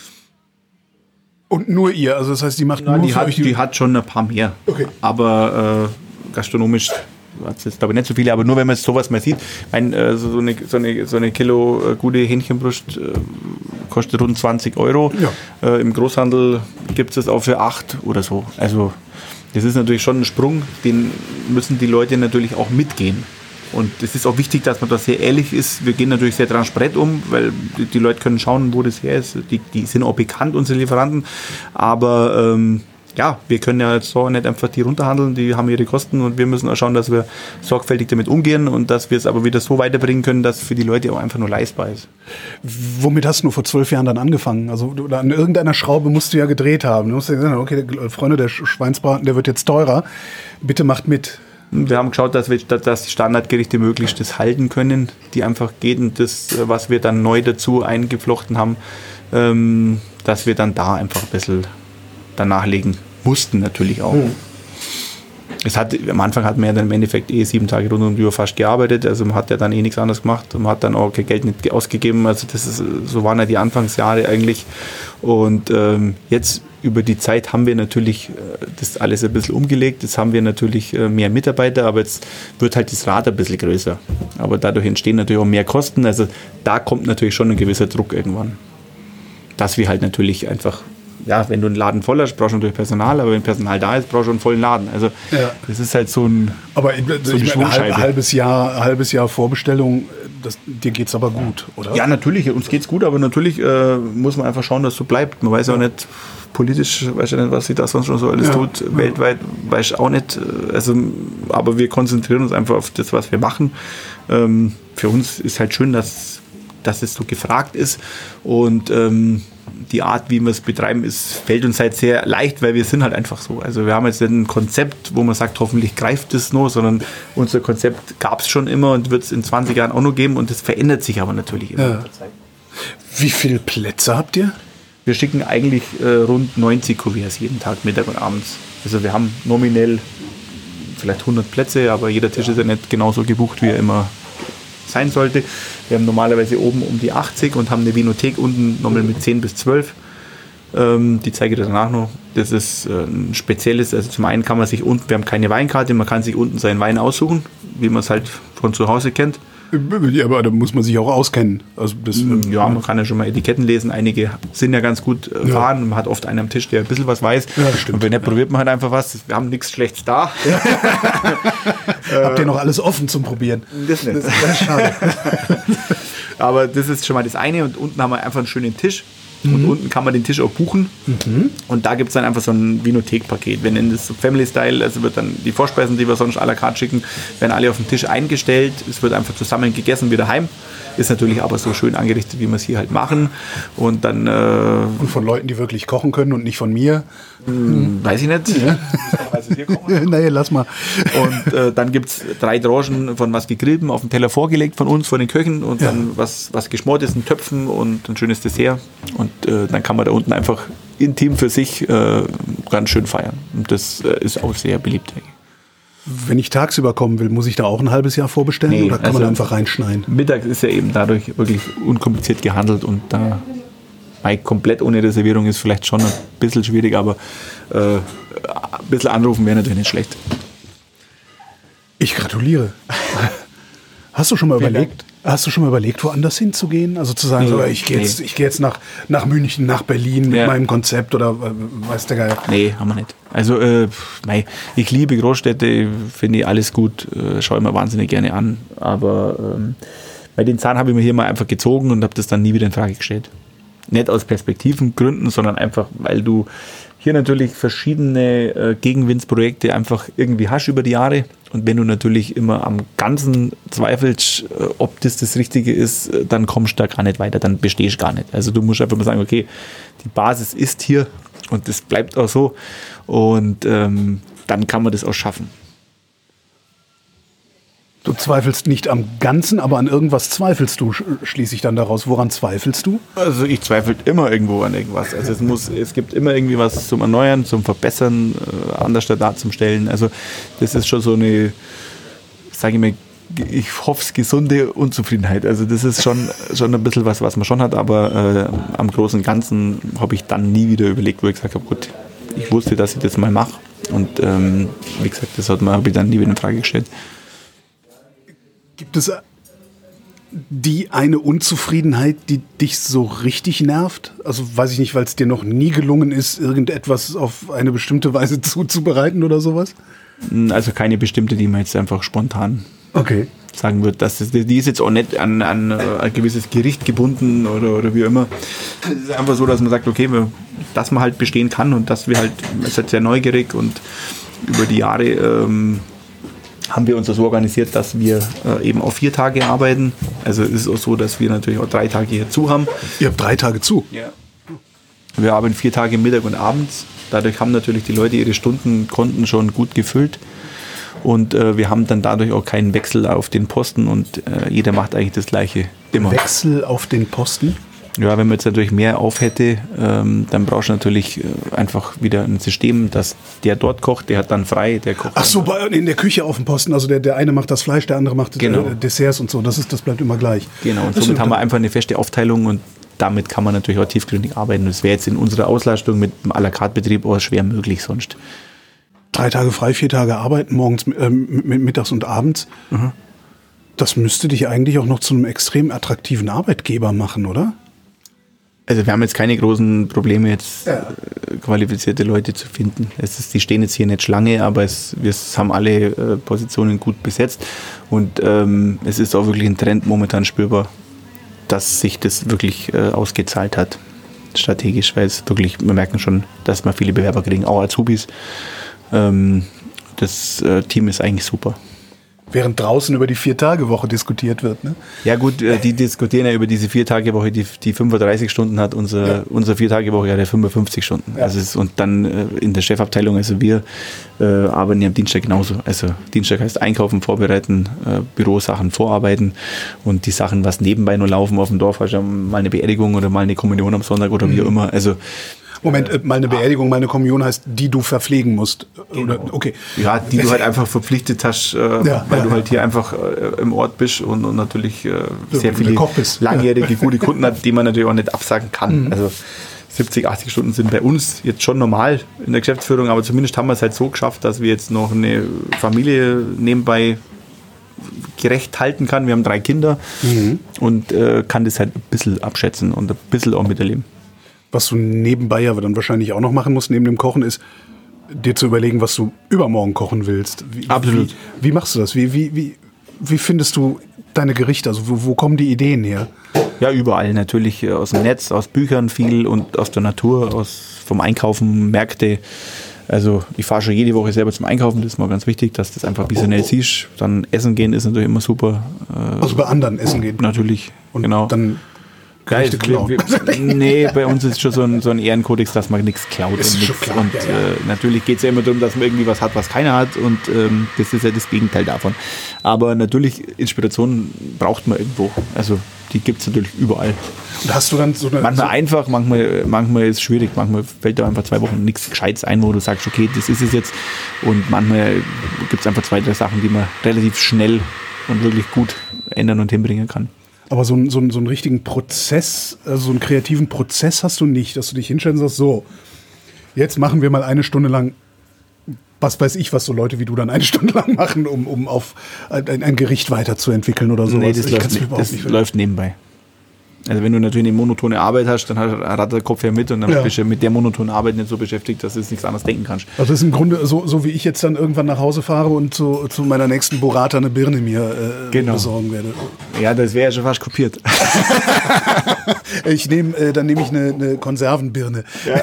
und nur ihr, also das heißt, die macht Nein, nur die für hat, euch die hat schon ein paar mehr. Okay. Aber äh, gastronomisch hat es jetzt glaube ich nicht so viele, aber nur wenn man sowas mal sieht, ein, äh, so, eine, so, eine, so eine Kilo äh, gute Hähnchenbrust äh, kostet rund zwanzig Euro. Ja. Äh, Im Großhandel gibt es das auch für acht oder so. Also das ist natürlich schon ein Sprung, den müssen die Leute natürlich auch mitgehen. Und es ist auch wichtig, dass man da sehr ehrlich ist. Wir gehen natürlich sehr transparent um, weil die, die Leute können schauen, wo das her ist. Die, die sind auch bekannt, unsere Lieferanten. Aber ähm, ja, wir können ja so nicht einfach die runterhandeln. Die haben ihre Kosten und wir müssen auch schauen, dass wir sorgfältig damit umgehen und dass wir es aber wieder so weiterbringen können, dass es für die Leute auch einfach nur leistbar ist. Womit hast du vor zwölf Jahren dann angefangen? Also an irgendeiner Schraube musst du ja gedreht haben. Du musst ja gesagt, okay, Freunde, der Schweinsbraten, der wird jetzt teurer. Bitte macht mit. Wir haben geschaut, dass wir dass die Standardgerichte möglichst das halten können, die einfach geht und das, was wir dann neu dazu eingeflochten haben, ähm, dass wir dann da einfach ein bisschen danach legen mussten natürlich auch. Mhm. Es hat, am Anfang hat man ja dann im Endeffekt eh sieben Tage rund um die Uhr fast gearbeitet, also man hat ja dann eh nichts anderes gemacht und man hat dann auch kein Geld nicht ausgegeben, also das ist, so waren ja die Anfangsjahre eigentlich und ähm, jetzt über die Zeit haben wir natürlich das alles ein bisschen umgelegt, jetzt haben wir natürlich mehr Mitarbeiter, aber jetzt wird halt das Rad ein bisschen größer. Aber dadurch entstehen natürlich auch mehr Kosten, also da kommt natürlich schon ein gewisser Druck irgendwann. Dass wir halt natürlich einfach, ja, wenn du einen Laden voll hast, brauchst du natürlich Personal, aber wenn Personal da ist, brauchst du einen vollen Laden. Also ja. Das ist halt so ein Aber so ich meine, ein halbes Jahr, halbes Jahr Vorbestellung, das, dir geht's aber gut, oder? Ja, natürlich, uns geht's gut, aber natürlich äh, muss man einfach schauen, dass es so bleibt. Man weiß ja auch nicht, politisch, weiß ich nicht, was sich da sonst schon so alles ja. tut, ja. weltweit, weiß ich auch nicht. Also, aber wir konzentrieren uns einfach auf das, was wir machen. Ähm, für uns ist halt schön, dass dass es so gefragt ist. Und ähm, die Art, wie wir es betreiben, ist, fällt uns halt sehr leicht, weil wir sind halt einfach so. Also wir haben jetzt nicht ein Konzept, wo man sagt, hoffentlich greift es noch, sondern unser Konzept gab es schon immer und wird es in zwanzig Jahren auch noch geben und das verändert sich aber natürlich immer. Ja. Wie viele Plätze habt ihr? Wir schicken eigentlich äh, rund neunzig Kuverts jeden Tag, Mittag und abends. Also wir haben nominell vielleicht hundert Plätze, aber jeder Tisch ist ja nicht genauso gebucht, wie er immer sein sollte. Wir haben normalerweise oben um die achtzig und haben eine Vinothek unten nochmal mit zehn bis zwölf. Ähm, die zeige ich dir danach noch. Das ist äh, ein spezielles, also zum einen kann man sich unten, wir haben keine Weinkarte, man kann sich unten seinen Wein aussuchen, wie man es halt von zu Hause kennt. Ja, aber da muss man sich auch auskennen. Also das, ja, man kann ja schon mal Etiketten lesen. Einige sind ja ganz gut äh, Ja. fahren. Man hat oft einen am Tisch, der ein bisschen was weiß. Ja, das stimmt. Und wenn nicht, probiert man halt einfach was. Wir haben nichts Schlechtes da. Habt ihr noch alles offen zum Probieren? Das nicht. Das ist schade. Aber das ist schon mal das eine. Und unten haben wir einfach einen schönen Tisch. Und unten kann man den Tisch auch buchen. Und da gibt es dann einfach so ein Vinothek-Paket. Wir nennen das so Family Style. Also wird dann die Vorspeisen, die wir sonst à la carte schicken, werden alle auf den Tisch eingestellt. Es wird einfach zusammen gegessen, wieder heim. Ist natürlich aber so schön angerichtet, wie wir es hier halt machen. Und dann, äh, Und von Leuten, die wirklich kochen können und nicht von mir. weiß ich nicht. Ja. Also hier kommen. Naja, lass mal. Und äh, dann gibt es drei Tranchen von was gegrilltem auf den Teller vorgelegt von uns, von den Köchen. Und Ja. dann was, was geschmortes in Töpfen und ein schönes Dessert. Und äh, dann kann man da unten einfach intim für sich äh, ganz schön feiern. Und das äh, ist auch sehr beliebt. Wenn ich tagsüber kommen will, muss ich da auch ein halbes Jahr vorbestellen Nee, oder kann man also- da einfach reinschneiden? Mittags ist ja eben dadurch wirklich unkompliziert gehandelt und da bei komplett ohne Reservierung ist vielleicht schon ein bisschen schwierig, aber äh, ein bisschen anrufen wäre natürlich nicht schlecht. Ich gratuliere. Hast du schon mal Vielen überlegt, hast du schon mal überlegt, woanders hinzugehen? Also zu sagen, Nee, so, ich gehe nee. jetzt, ich gehe jetzt nach, nach München, nach Berlin mit Ja. meinem Konzept oder äh, weiß der Geier. Nee, haben wir nicht. Also äh, mei, ich liebe Großstädte, finde ich alles gut, äh, schaue ich mir wahnsinnig gerne an, aber ähm, bei den Zahn habe ich mir hier mal einfach gezogen und habe das dann nie wieder in Frage gestellt. Nicht aus Perspektivengründen, sondern einfach, weil du hier natürlich verschiedene äh, Gegenwindsprojekte einfach irgendwie hast über die Jahre. Und wenn du natürlich immer am Ganzen zweifelst, äh, ob das das Richtige ist, äh, dann kommst du da gar nicht weiter, dann bestehst du gar nicht. Also du musst einfach mal sagen, okay, die Basis ist hier und das bleibt auch so. Und ähm, dann kann man das auch schaffen. Du zweifelst nicht am Ganzen, aber an irgendwas zweifelst du, sch- schließe ich dann daraus. Woran zweifelst du? Also ich zweifle immer irgendwo an irgendwas. Also es muss, es gibt immer irgendwie was zum Erneuern, zum Verbessern, äh, anders da zum Stellen. Also das ist schon so eine, sage ich mal, ich hoffe, gesunde Unzufriedenheit. Also das ist schon, schon ein bisschen was, was man schon hat, aber äh, am Großen und Ganzen habe ich dann nie wieder überlegt, wo ich gesagt habe, gut, ich wusste, dass ich das mal mache. Und ähm, wie gesagt, das hat man, habe ich dann nie wieder in Frage gestellt. Gibt es die eine Unzufriedenheit, die dich so richtig nervt? Also weiß ich nicht, weil es dir noch nie gelungen ist, irgendetwas auf eine bestimmte Weise zuzubereiten oder sowas? Also keine bestimmte, die man jetzt einfach spontan Okay. sagen wird, dass das, die ist jetzt auch nicht an, an ein gewisses Gericht gebunden oder, oder wie immer. Es ist einfach so, dass man sagt, okay, wir, dass man halt bestehen kann und dass wir halt, man ist halt sehr neugierig und über die Jahre ähm, haben wir uns das so organisiert, dass wir äh, eben auf vier Tage arbeiten. Also es ist auch so, dass wir natürlich auch drei Tage hier zu haben. Ihr habt drei Tage zu. Ja. Wir arbeiten vier Tage Mittag und abends. Dadurch haben natürlich die Leute ihre Stundenkonten schon gut gefüllt. Und äh, wir haben dann dadurch auch keinen Wechsel auf den Posten und äh, jeder macht eigentlich das Gleiche immer. Wechsel auf den Posten? Ja, wenn man jetzt natürlich mehr auf hätte, ähm, dann brauchst du natürlich äh, einfach wieder ein System, dass der dort kocht, der hat dann frei, der kocht. Ach so, bei- in der Küche auf dem Posten. Also der, der eine macht das Fleisch, der andere macht Genau. äh, Desserts und so. Das, ist, das bleibt immer gleich. Genau, und Das somit ist- haben wir einfach eine feste Aufteilung und damit kann man natürlich auch tiefgründig arbeiten. Das wäre jetzt in unserer Auslastung mit dem à la carte Betrieb auch schwer möglich sonst. Drei Tage frei, vier Tage arbeiten, morgens, äh, m- mittags und abends. Das müsste dich eigentlich auch noch zu einem extrem attraktiven Arbeitgeber machen, oder? Also wir haben jetzt keine großen Probleme, jetzt äh, qualifizierte Leute zu finden. Es ist, die stehen jetzt hier nicht Schlange, aber es, wir haben alle äh, Positionen gut besetzt und ähm, es ist auch wirklich ein Trend momentan spürbar, dass sich das wirklich äh, ausgezahlt hat, strategisch, weil es wirklich, wir merken schon, dass wir viele Bewerber kriegen, auch Azubis. Ähm, das äh, Team ist eigentlich super. Während draußen über die Vier-Tage-Woche diskutiert wird, ne? Ja gut, die diskutieren ja über diese Vier-Tage-Woche, die, die fünfunddreißig Stunden hat. Unser, ja. Unsere Vier-Tage-Woche hat ja fünfundfünfzig Stunden. Ja. Also es, und dann in der Chefabteilung, also wir äh, arbeiten ja am Dienstag genauso. Also Dienstag heißt einkaufen, vorbereiten, äh, Bürosachen vorarbeiten und die Sachen, was nebenbei nur laufen auf dem Dorf, hast du ja mal eine Beerdigung oder mal eine Kommunion am Sonntag oder mhm. wie auch immer. Also Moment, äh, mal eine Beerdigung, mal eine Kommunion heißt, die du verpflegen musst. Oder, okay. Ja, die du halt einfach verpflichtet hast, äh, ja, weil ja, du halt hier einfach äh, im Ort bist und, und natürlich äh, sehr viele langjährige, gute Kunden hat, die man natürlich auch nicht absagen kann. Mhm. Also siebzig, achtzig Stunden sind bei uns jetzt schon normal in der Geschäftsführung, aber zumindest haben wir es halt so geschafft, dass wir jetzt noch eine Familie nebenbei gerecht halten kann. Wir haben drei Kinder mhm. und äh, kann das halt ein bisschen abschätzen und ein bisschen auch miterleben. Was du nebenbei aber dann wahrscheinlich auch noch machen musst, neben dem Kochen, ist dir zu überlegen, was du übermorgen kochen willst. Wie, Absolut. Wie, wie machst du das? Wie, wie, wie, wie findest du deine Gerichte? Also wo, wo kommen die Ideen her? Ja, überall. Natürlich aus dem Netz, aus Büchern viel und aus der Natur, aus vom Einkaufen, Märkte. Also ich fahre schon jede Woche selber zum Einkaufen, das ist mal ganz wichtig, dass du das einfach visionell siehst. Dann essen gehen ist natürlich immer super. Also bei anderen essen gehen? Natürlich, und genau. Dann Geil, wir, wir, nee, bei uns ist schon so ein, so ein Ehrenkodex, dass man nichts klaut. Und, nix. Klar, und ja, ja. Äh, natürlich geht es ja immer darum, dass man irgendwie was hat, was keiner hat. Und ähm, das ist ja das Gegenteil davon. Aber natürlich, Inspiration braucht man irgendwo. Also die gibt es natürlich überall. Und hast du dann so eine... Manchmal so einfach, manchmal, manchmal ist es schwierig. Manchmal fällt da einfach zwei Wochen nichts Gescheites ein, wo du sagst, okay, das ist es jetzt. Und manchmal gibt es einfach zwei, drei Sachen, die man relativ schnell und wirklich gut ändern und hinbringen kann. Aber so, so, so einen richtigen Prozess, also so einen kreativen Prozess hast du nicht, dass du dich hinstellst und sagst, so, jetzt machen wir mal eine Stunde lang, was weiß ich, was so Leute wie du dann eine Stunde lang machen, um, um auf ein, ein Gericht weiterzuentwickeln oder so. Nee, das, läuft, das läuft nebenbei. Also wenn du natürlich eine monotone Arbeit hast, dann hat der Kopf ja mit und dann ja. bist du mit der monotonen Arbeit nicht so beschäftigt, dass du jetzt nichts anderes denken kannst. Also das ist im Grunde so, so wie ich jetzt dann irgendwann nach Hause fahre und zu, zu meiner nächsten Burrata eine Birne mir äh, genau. besorgen werde. Ja, das wäre ja schon fast kopiert. ich nehm, äh, dann nehme ich eine, eine Konservenbirne. Ja.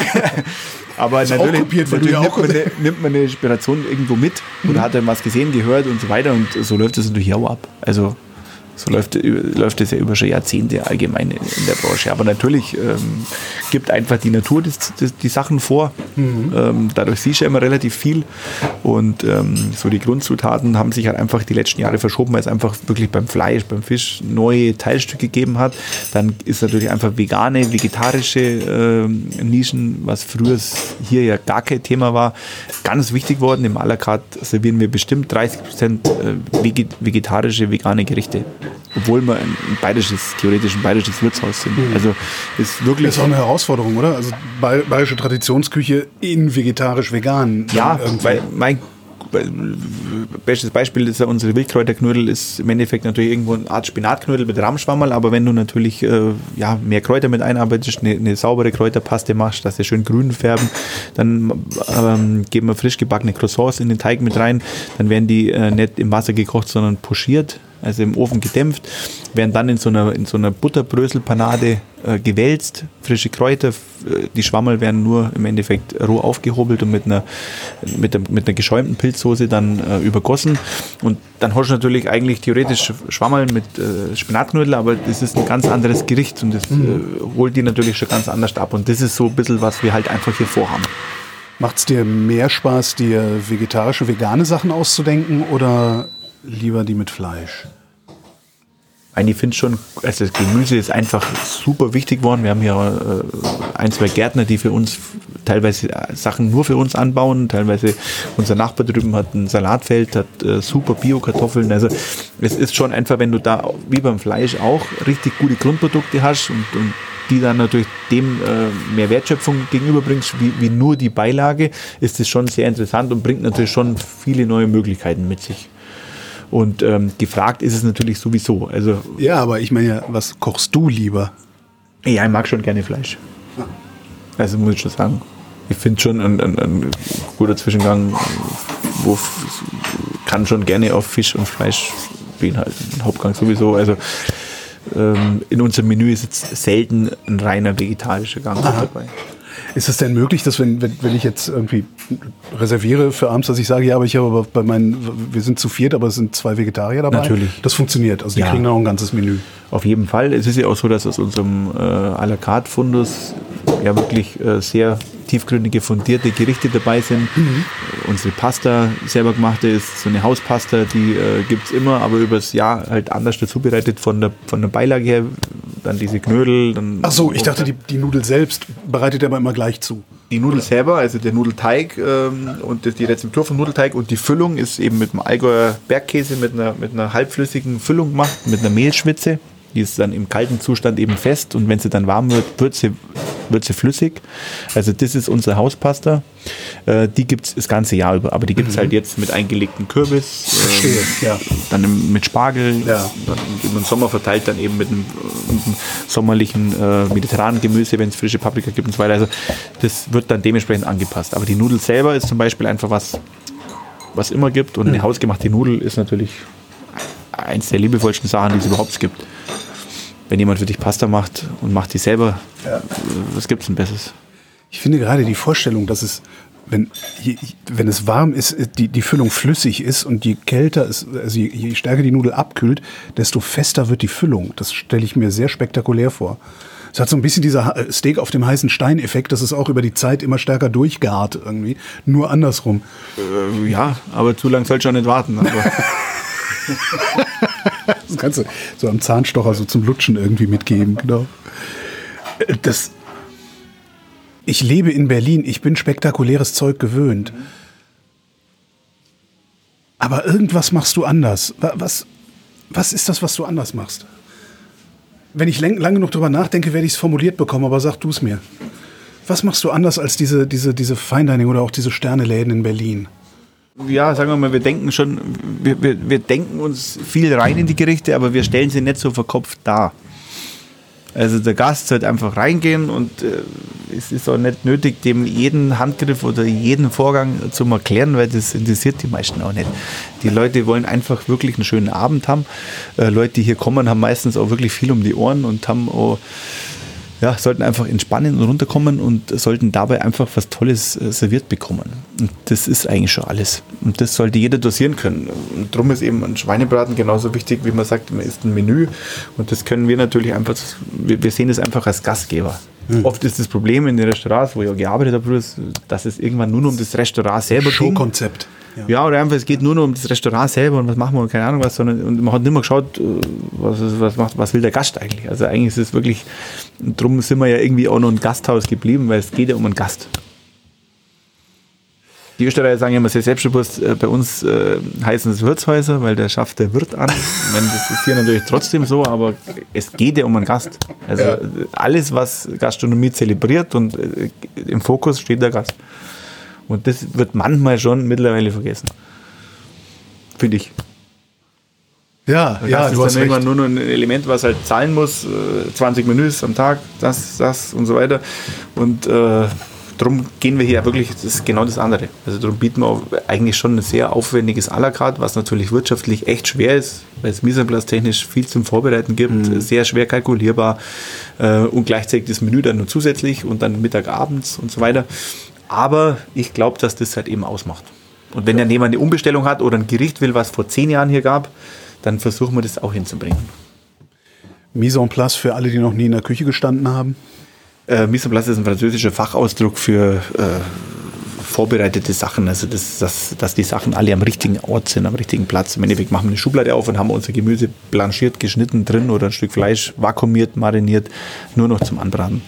Aber natürlich, kopiert, natürlich ja nimmt, man eine, nimmt man eine Inspiration irgendwo mit mhm. oder hat dann was gesehen, gehört und so weiter und so läuft das natürlich auch ab. Also so läuft, läuft es ja über schon Jahrzehnte allgemein in, in der Branche. Aber natürlich ähm, gibt einfach die Natur das, das, die Sachen vor. Mhm. Ähm, dadurch siehst du ja immer relativ viel. Und ähm, so die Grundzutaten haben sich halt einfach die letzten Jahre verschoben, weil es einfach wirklich beim Fleisch, beim Fisch neue Teilstücke gegeben hat. Dann ist natürlich einfach vegane, vegetarische äh, Nischen, was früher hier ja gar kein Thema war, ganz wichtig worden. Im à la carte servieren wir bestimmt dreißig Prozent vegetarische, vegane Gerichte. Obwohl wir ein bayerisches, theoretisch ein bayerisches Wirtshaus sind. Mhm. Also ist wirklich. Das ist auch eine Herausforderung, oder? Also bayerische Traditionsküche in vegetarisch-vegan. Ja, weil mein bestes Beispiel ist ja unsere Wildkräuterknödel, ist im Endeffekt natürlich irgendwo eine Art Spinatknödel mit Rahmschwammerl, aber wenn du natürlich äh, ja, mehr Kräuter mit einarbeitest, eine, eine saubere Kräuterpaste machst, dass sie schön grün färben, dann ähm, geben wir frisch gebackene Croissants in den Teig mit rein, dann werden die äh, nicht im Wasser gekocht, sondern pochiert, also im Ofen gedämpft, werden dann in so einer, in so einer Butterbröselpanade äh, gewälzt, frische Kräuter, f- die Schwammerl werden nur im Endeffekt roh aufgehobelt und mit einer, mit der, mit einer geschäumten Pilzsoße dann äh, übergossen und dann hast du natürlich eigentlich theoretisch Schwammerl mit äh, Spinatknödel, aber das ist ein ganz anderes Gericht und das mhm. äh, holt die natürlich schon ganz anders ab und das ist so ein bisschen, was wir halt einfach hier vorhaben. Macht es dir mehr Spaß, dir vegetarische, vegane Sachen auszudenken oder lieber die mit Fleisch? Ich finde schon, also das Gemüse ist einfach super wichtig geworden. Wir haben hier äh, ein, zwei Gärtner, die für uns teilweise Sachen nur für uns anbauen. Teilweise unser Nachbar drüben hat ein Salatfeld, hat äh, super Bio-Kartoffeln. Also es ist schon einfach, wenn du da wie beim Fleisch auch richtig gute Grundprodukte hast und, und die dann natürlich dem äh, mehr Wertschöpfung gegenüberbringst, wie, wie nur die Beilage, ist das schon sehr interessant und bringt natürlich schon viele neue Möglichkeiten mit sich. Und ähm, gefragt ist es natürlich sowieso. Also, ja, aber ich meine ja, was kochst du lieber? Ja, ich mag schon gerne Fleisch. Also muss ich schon sagen. Ich finde schon ein, ein, ein guter Zwischengang, wo f- kann schon gerne auf Fisch und Fleisch beinhalten. Ein Hauptgang sowieso. Also ähm, in unserem Menü ist jetzt selten ein reiner vegetarischer Gang Aha. dabei. Ist es denn möglich, dass wenn, wenn, wenn ich jetzt irgendwie reserviere für abends, dass ich sage, ja, aber ich habe aber bei meinen, wir sind zu viert, aber es sind zwei Vegetarier dabei? Natürlich. Das funktioniert, also die Ja. kriegen dann auch ein ganzes Menü. Auf jeden Fall. Es ist ja auch so, dass aus unserem äh, à la carte Fundus ja wirklich äh, sehr tiefgründige, fundierte Gerichte dabei sind. Mhm. Unsere Pasta selber gemachte ist so eine Hauspasta, die äh, gibt es immer, aber übers Jahr halt anders dazu bereitet von der, von der Beilage her. Dann diese Knödel. Dann Ach so, ich dachte, die, die Nudel selbst bereitet er aber immer gleich zu. Die Nudel selber, also der Nudelteig ähm, und die Rezeptur vom Nudelteig und die Füllung ist eben mit dem Allgäuer Bergkäse mit einer, mit einer halbflüssigen Füllung gemacht, mit einer Mehlschwitze. Die ist dann im kalten Zustand eben fest und wenn sie dann warm wird, wird sie, wird sie flüssig. Also das ist unsere Hauspasta. Äh, die gibt es das ganze Jahr über, aber die gibt es mhm. halt jetzt mit eingelegten Kürbis, äh, ja. dann mit Spargel, ja. dann über den Sommer verteilt dann eben mit einem, mit einem sommerlichen äh, mediterranen Gemüse, wenn es frische Paprika gibt und so weiter. Also das wird dann dementsprechend angepasst. Aber die Nudel selber ist zum Beispiel einfach was, was immer gibt und mhm. eine hausgemachte Nudel ist natürlich eins der liebevollsten Sachen, die es überhaupt gibt. Wenn jemand für dich Pasta macht und macht die selber, ja. was gibt es denn Besseres? Ich finde gerade die Vorstellung, dass es, wenn, je, wenn es warm ist, die, die Füllung flüssig ist und je kälter es, also je, je stärker die Nudel abkühlt, desto fester wird die Füllung. Das stelle ich mir sehr spektakulär vor. Es hat so ein bisschen dieser Steak auf dem heißen Stein-Effekt, dass es auch über die Zeit immer stärker durchgart irgendwie, nur andersrum. Äh, ja, aber zu lang sollst du auch nicht warten. Aber das kannst du so am Zahnstocher so zum Lutschen irgendwie mitgeben, genau. Das, ich lebe in Berlin, ich bin spektakuläres Zeug gewöhnt. Aber irgendwas machst du anders. Was, was ist das, was du anders machst? Wenn ich lang, lange genug drüber nachdenke, werde ich es formuliert bekommen, aber sag du es mir. Was machst du anders als diese, diese, diese Fine Dining oder auch diese Sterneläden in Berlin? Ja, sagen wir mal, wir denken schon, wir, wir, wir denken uns viel rein in die Gerichte, aber wir stellen sie nicht so verkopft dar. Also der Gast sollte einfach reingehen und äh, es ist auch nicht nötig, dem jeden Handgriff oder jeden Vorgang zu erklären, weil das interessiert die meisten auch nicht. Die Leute wollen einfach wirklich einen schönen Abend haben. Äh, Leute, die hier kommen, haben meistens auch wirklich viel um die Ohren und haben auch Ja, sollten einfach entspannen und runterkommen und sollten dabei einfach was Tolles äh, serviert bekommen. Und das ist eigentlich schon alles. Und das sollte jeder dosieren können. Und darum ist eben ein Schweinebraten genauso wichtig, wie man sagt, man isst ein Menü. Und das können wir natürlich einfach, wir, wir sehen das einfach als Gastgeber. Mhm. Oft ist das Problem in den Restaurants, wo ich auch gearbeitet habe, dass es irgendwann nur noch um das Restaurant selber geht. Showkonzept. Ja. ja, oder einfach, es geht nur noch um das Restaurant selber und was machen wir und keine Ahnung was, sondern und man hat nicht mehr geschaut, was, was, macht, was will der Gast eigentlich. Also eigentlich ist es wirklich, drum sind wir ja irgendwie auch noch ein Gasthaus geblieben, weil es geht ja um einen Gast. Die Österreicher sagen ja immer sehr selbstbewusst, bei uns äh, heißen es Wirtshäuser, weil der schafft der Wirt an. Ich meine, das ist hier natürlich trotzdem so, aber es geht ja um einen Gast. Also ja. Alles, was Gastronomie zelebriert und äh, im Fokus steht der Gast. Und das wird manchmal schon mittlerweile vergessen. Finde ich. Ja, das ja, ist du hast dann irgendwann recht. nur noch ein Element, was halt zahlen muss. zwanzig Menüs am Tag, das, das und so weiter. Und äh, darum gehen wir hier wirklich, das ist genau das andere. Also darum bieten wir auch eigentlich schon ein sehr aufwendiges à la carte, was natürlich wirtschaftlich echt schwer ist, weil es Mise en place technisch viel zum Vorbereiten gibt, mhm. sehr schwer kalkulierbar äh, und gleichzeitig das Menü dann nur zusätzlich und dann Mittag, abends und so weiter. Aber ich glaube, dass das halt eben ausmacht. Und wenn ja. dann jemand eine Umbestellung hat oder ein Gericht will, was vor zehn Jahren hier gab, dann versuchen wir das auch hinzubringen. Mise en place für alle, die noch nie in der Küche gestanden haben? Äh, Mise en place ist ein französischer Fachausdruck für äh, vorbereitete Sachen. Also das, das, dass die Sachen alle am richtigen Ort sind, am richtigen Platz. Im Endeffekt machen wir eine Schublade auf und haben unser Gemüse blanchiert, geschnitten drin oder ein Stück Fleisch vakuumiert, mariniert, nur noch zum Anbraten.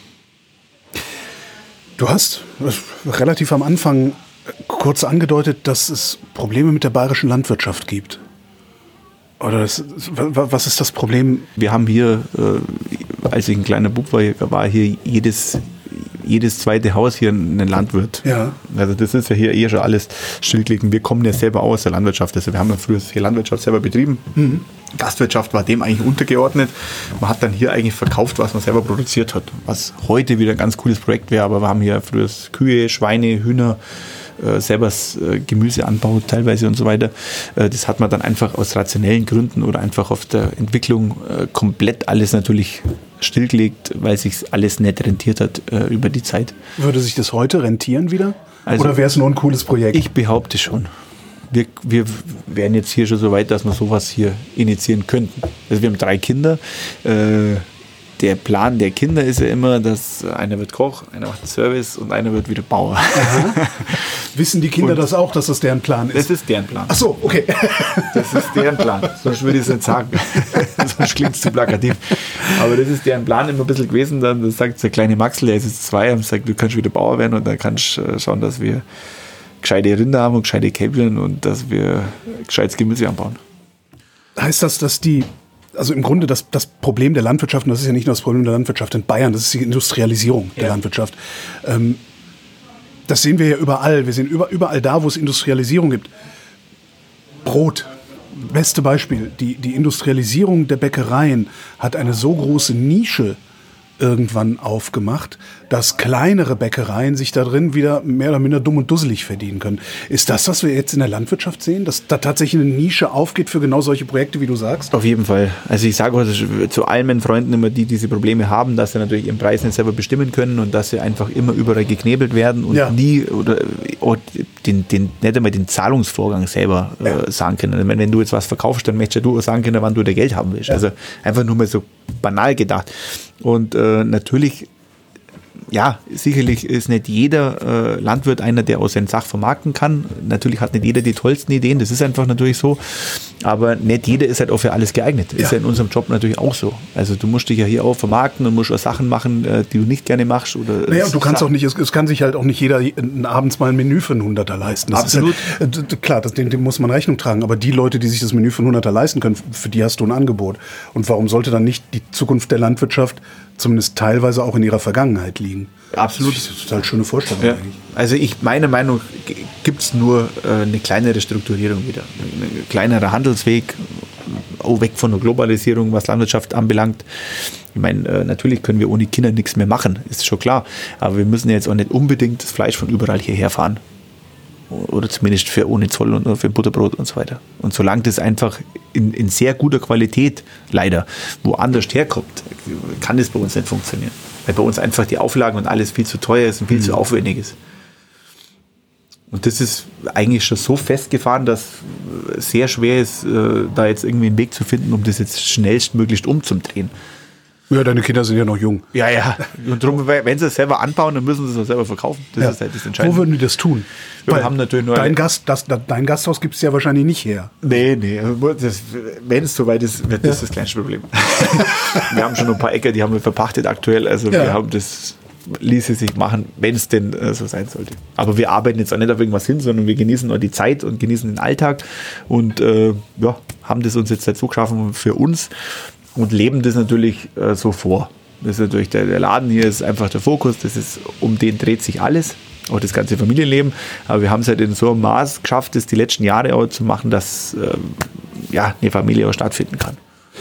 Du hast relativ am Anfang kurz angedeutet, dass es Probleme mit der bayerischen Landwirtschaft gibt. Oder das, was ist das Problem? Wir haben hier, äh, als ich ein kleiner Bub war, war hier jedes, jedes zweite Haus hier ein Landwirt. Ja. Also das ist ja hier eh schon alles stillgelegt. Wir kommen ja selber aus der Landwirtschaft. Also wir haben ja früher hier Landwirtschaft selber betrieben. Mhm. Gastwirtschaft war dem eigentlich untergeordnet. Man hat dann hier eigentlich verkauft, was man selber produziert hat. Was heute wieder ein ganz cooles Projekt wäre, aber wir haben hier früher Kühe, Schweine, Hühner, äh, selber äh, Gemüse anbaut teilweise und so weiter. Äh, das hat man dann einfach aus rationellen Gründen oder einfach auf der Entwicklung äh, komplett alles natürlich stillgelegt, weil sich alles nicht rentiert hat äh, über die Zeit. Würde sich das heute rentieren wieder? Also, oder wäre es nur ein cooles Projekt? Ich behaupte schon. Wir, wir wären jetzt hier schon so weit, dass wir sowas hier initiieren könnten. Also wir haben drei Kinder. Äh, der Plan der Kinder ist ja immer, dass einer wird Koch, einer macht Service und einer wird wieder Bauer. Wissen die Kinder und das auch, dass das deren Plan ist? Das ist deren Plan. Ach so, okay. Das ist deren Plan. Sonst würde ich es nicht sagen. Sonst klingt es zu plakativ. Aber das ist deren Plan immer ein bisschen gewesen. Dann sagt der kleine Maxl, der ist jetzt zwei, und sagt, du kannst wieder Bauer werden und dann kannst du schauen, dass wir gescheite Rinder haben und gescheite Kälbchen und dass wir gescheites Gemüse anbauen. Heißt das, dass die, also im Grunde das, das Problem der Landwirtschaft, und das ist ja nicht nur das Problem der Landwirtschaft in Bayern, das ist die Industrialisierung der ja. Landwirtschaft. Ähm, das sehen wir ja überall. Wir sehen über, überall da, wo es Industrialisierung gibt. Brot, beste Beispiel. Die, die Industrialisierung der Bäckereien hat eine so große Nische irgendwann aufgemacht, dass kleinere Bäckereien sich da drin wieder mehr oder minder dumm und dusselig verdienen können. Ist das, was wir jetzt in der Landwirtschaft sehen, dass da tatsächlich eine Nische aufgeht für genau solche Projekte, wie du sagst? Auf jeden Fall. Also ich sage also zu allen meinen Freunden immer, die diese Probleme haben, dass sie natürlich ihren Preis nicht selber bestimmen können und dass sie einfach immer überall geknebelt werden und ja. nie oder, oder den, den, nicht einmal den Zahlungsvorgang selber ja. äh, sagen können. Also wenn du jetzt was verkaufst, dann möchtest du auch sagen können, wann du dein Geld haben willst. Ja. Also einfach nur mal so banal gedacht. Und äh, natürlich, ja, sicherlich ist nicht jeder äh, Landwirt einer, der aus seinen Sach vermarkten kann. Natürlich hat nicht jeder die tollsten Ideen, das ist einfach natürlich so. Aber nicht jeder ist halt auch für alles geeignet. Ja. Ist ja in unserem Job natürlich auch so. Also du musst dich ja hier auch vermarkten und musst auch Sachen machen, äh, die du nicht gerne machst. Oder naja, du kannst auch nicht, es, es kann sich halt auch nicht jeder abends mal ein Menü für einen Hunderter leisten. Das Absolut. Ist halt, klar, das, dem, dem muss man Rechnung tragen. Aber die Leute, die sich das Menü für einen Hunderter leisten können, für die hast du ein Angebot. Und warum sollte dann nicht die Zukunft der Landwirtschaft zumindest teilweise auch in ihrer Vergangenheit liegen? Absolut. Das ist eine total schöne Vorstellung ja. eigentlich. Also ich, meiner Meinung nach gibt es nur äh, eine kleinere Strukturierung wieder. Ein kleinerer Handelsweg, auch weg von der Globalisierung, was Landwirtschaft anbelangt. Ich meine, äh, natürlich können wir ohne Kinder nichts mehr machen, ist schon klar. Aber wir müssen jetzt auch nicht unbedingt das Fleisch von überall hierher fahren. Oder zumindest für ohne Zoll und für Butterbrot und so weiter. Und solange das einfach in, in sehr guter Qualität leider woanders herkommt, kann das bei uns nicht funktionieren. Weil bei uns einfach die Auflagen und alles viel zu teuer ist und viel mhm. zu aufwendig ist. Und das ist eigentlich schon so festgefahren, dass es sehr schwer ist, da jetzt irgendwie einen Weg zu finden, um das jetzt schnellstmöglichst umzudrehen. Ja, deine Kinder sind ja noch jung. Ja, ja. Und darum, wenn sie es selber anbauen, dann müssen sie es auch selber verkaufen. Das ja. ist halt das Entscheidende. Wo würden die das tun? Wir Weil haben natürlich nur dein, Gast, das, dein Gasthaus gibt es ja wahrscheinlich nicht her. Nee, nee. Wenn es soweit ist, wird das ja. das kleinste Problem. Wir haben schon ein paar Äcker, die haben wir verpachtet aktuell. Also ja. wir haben das, ließe sich machen, wenn es denn äh, so sein sollte. Aber wir arbeiten jetzt auch nicht auf irgendwas hin, sondern wir genießen auch die Zeit und genießen den Alltag und äh, ja, haben das uns jetzt halt so geschaffen für uns und leben das natürlich äh, so vor. Das ist natürlich der, der Laden hier ist einfach der Fokus, das ist, um den dreht sich alles, auch das ganze Familienleben. Aber wir haben es halt in so einem Maß geschafft, das die letzten Jahre auch zu machen, dass äh, ja, eine Familie auch stattfinden kann.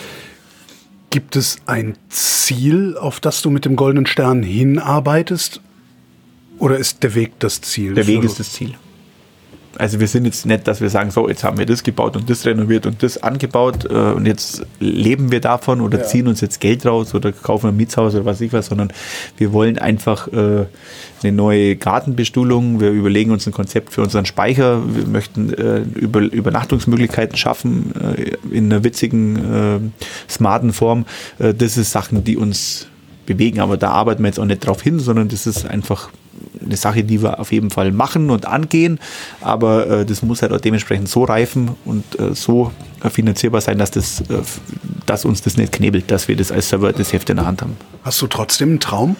Gibt es ein Ziel, auf das du mit dem Goldenen Stern hinarbeitest? Oder ist der Weg das Ziel? Der Weg ist das Ziel. Also wir sind jetzt nicht, dass wir sagen, so jetzt haben wir das gebaut und das renoviert und das angebaut äh, und jetzt leben wir davon oder ja. ziehen uns jetzt Geld raus oder kaufen ein Mietshaus oder was ich was, sondern wir wollen einfach äh, eine neue Gartenbestuhlung, wir überlegen uns ein Konzept für unseren Speicher, wir möchten äh, Über- Übernachtungsmöglichkeiten schaffen äh, in einer witzigen, äh, smarten Form. Äh, das ist Sachen, die uns bewegen, aber da arbeiten wir jetzt auch nicht drauf hin, sondern das ist einfach eine Sache, die wir auf jeden Fall machen und angehen, aber äh, das muss halt auch dementsprechend so reifen und äh, so äh, finanzierbar sein, dass, das, äh, dass uns das nicht knebelt, dass wir das als Server das Heft in der Hand haben. Hast du trotzdem einen Traum?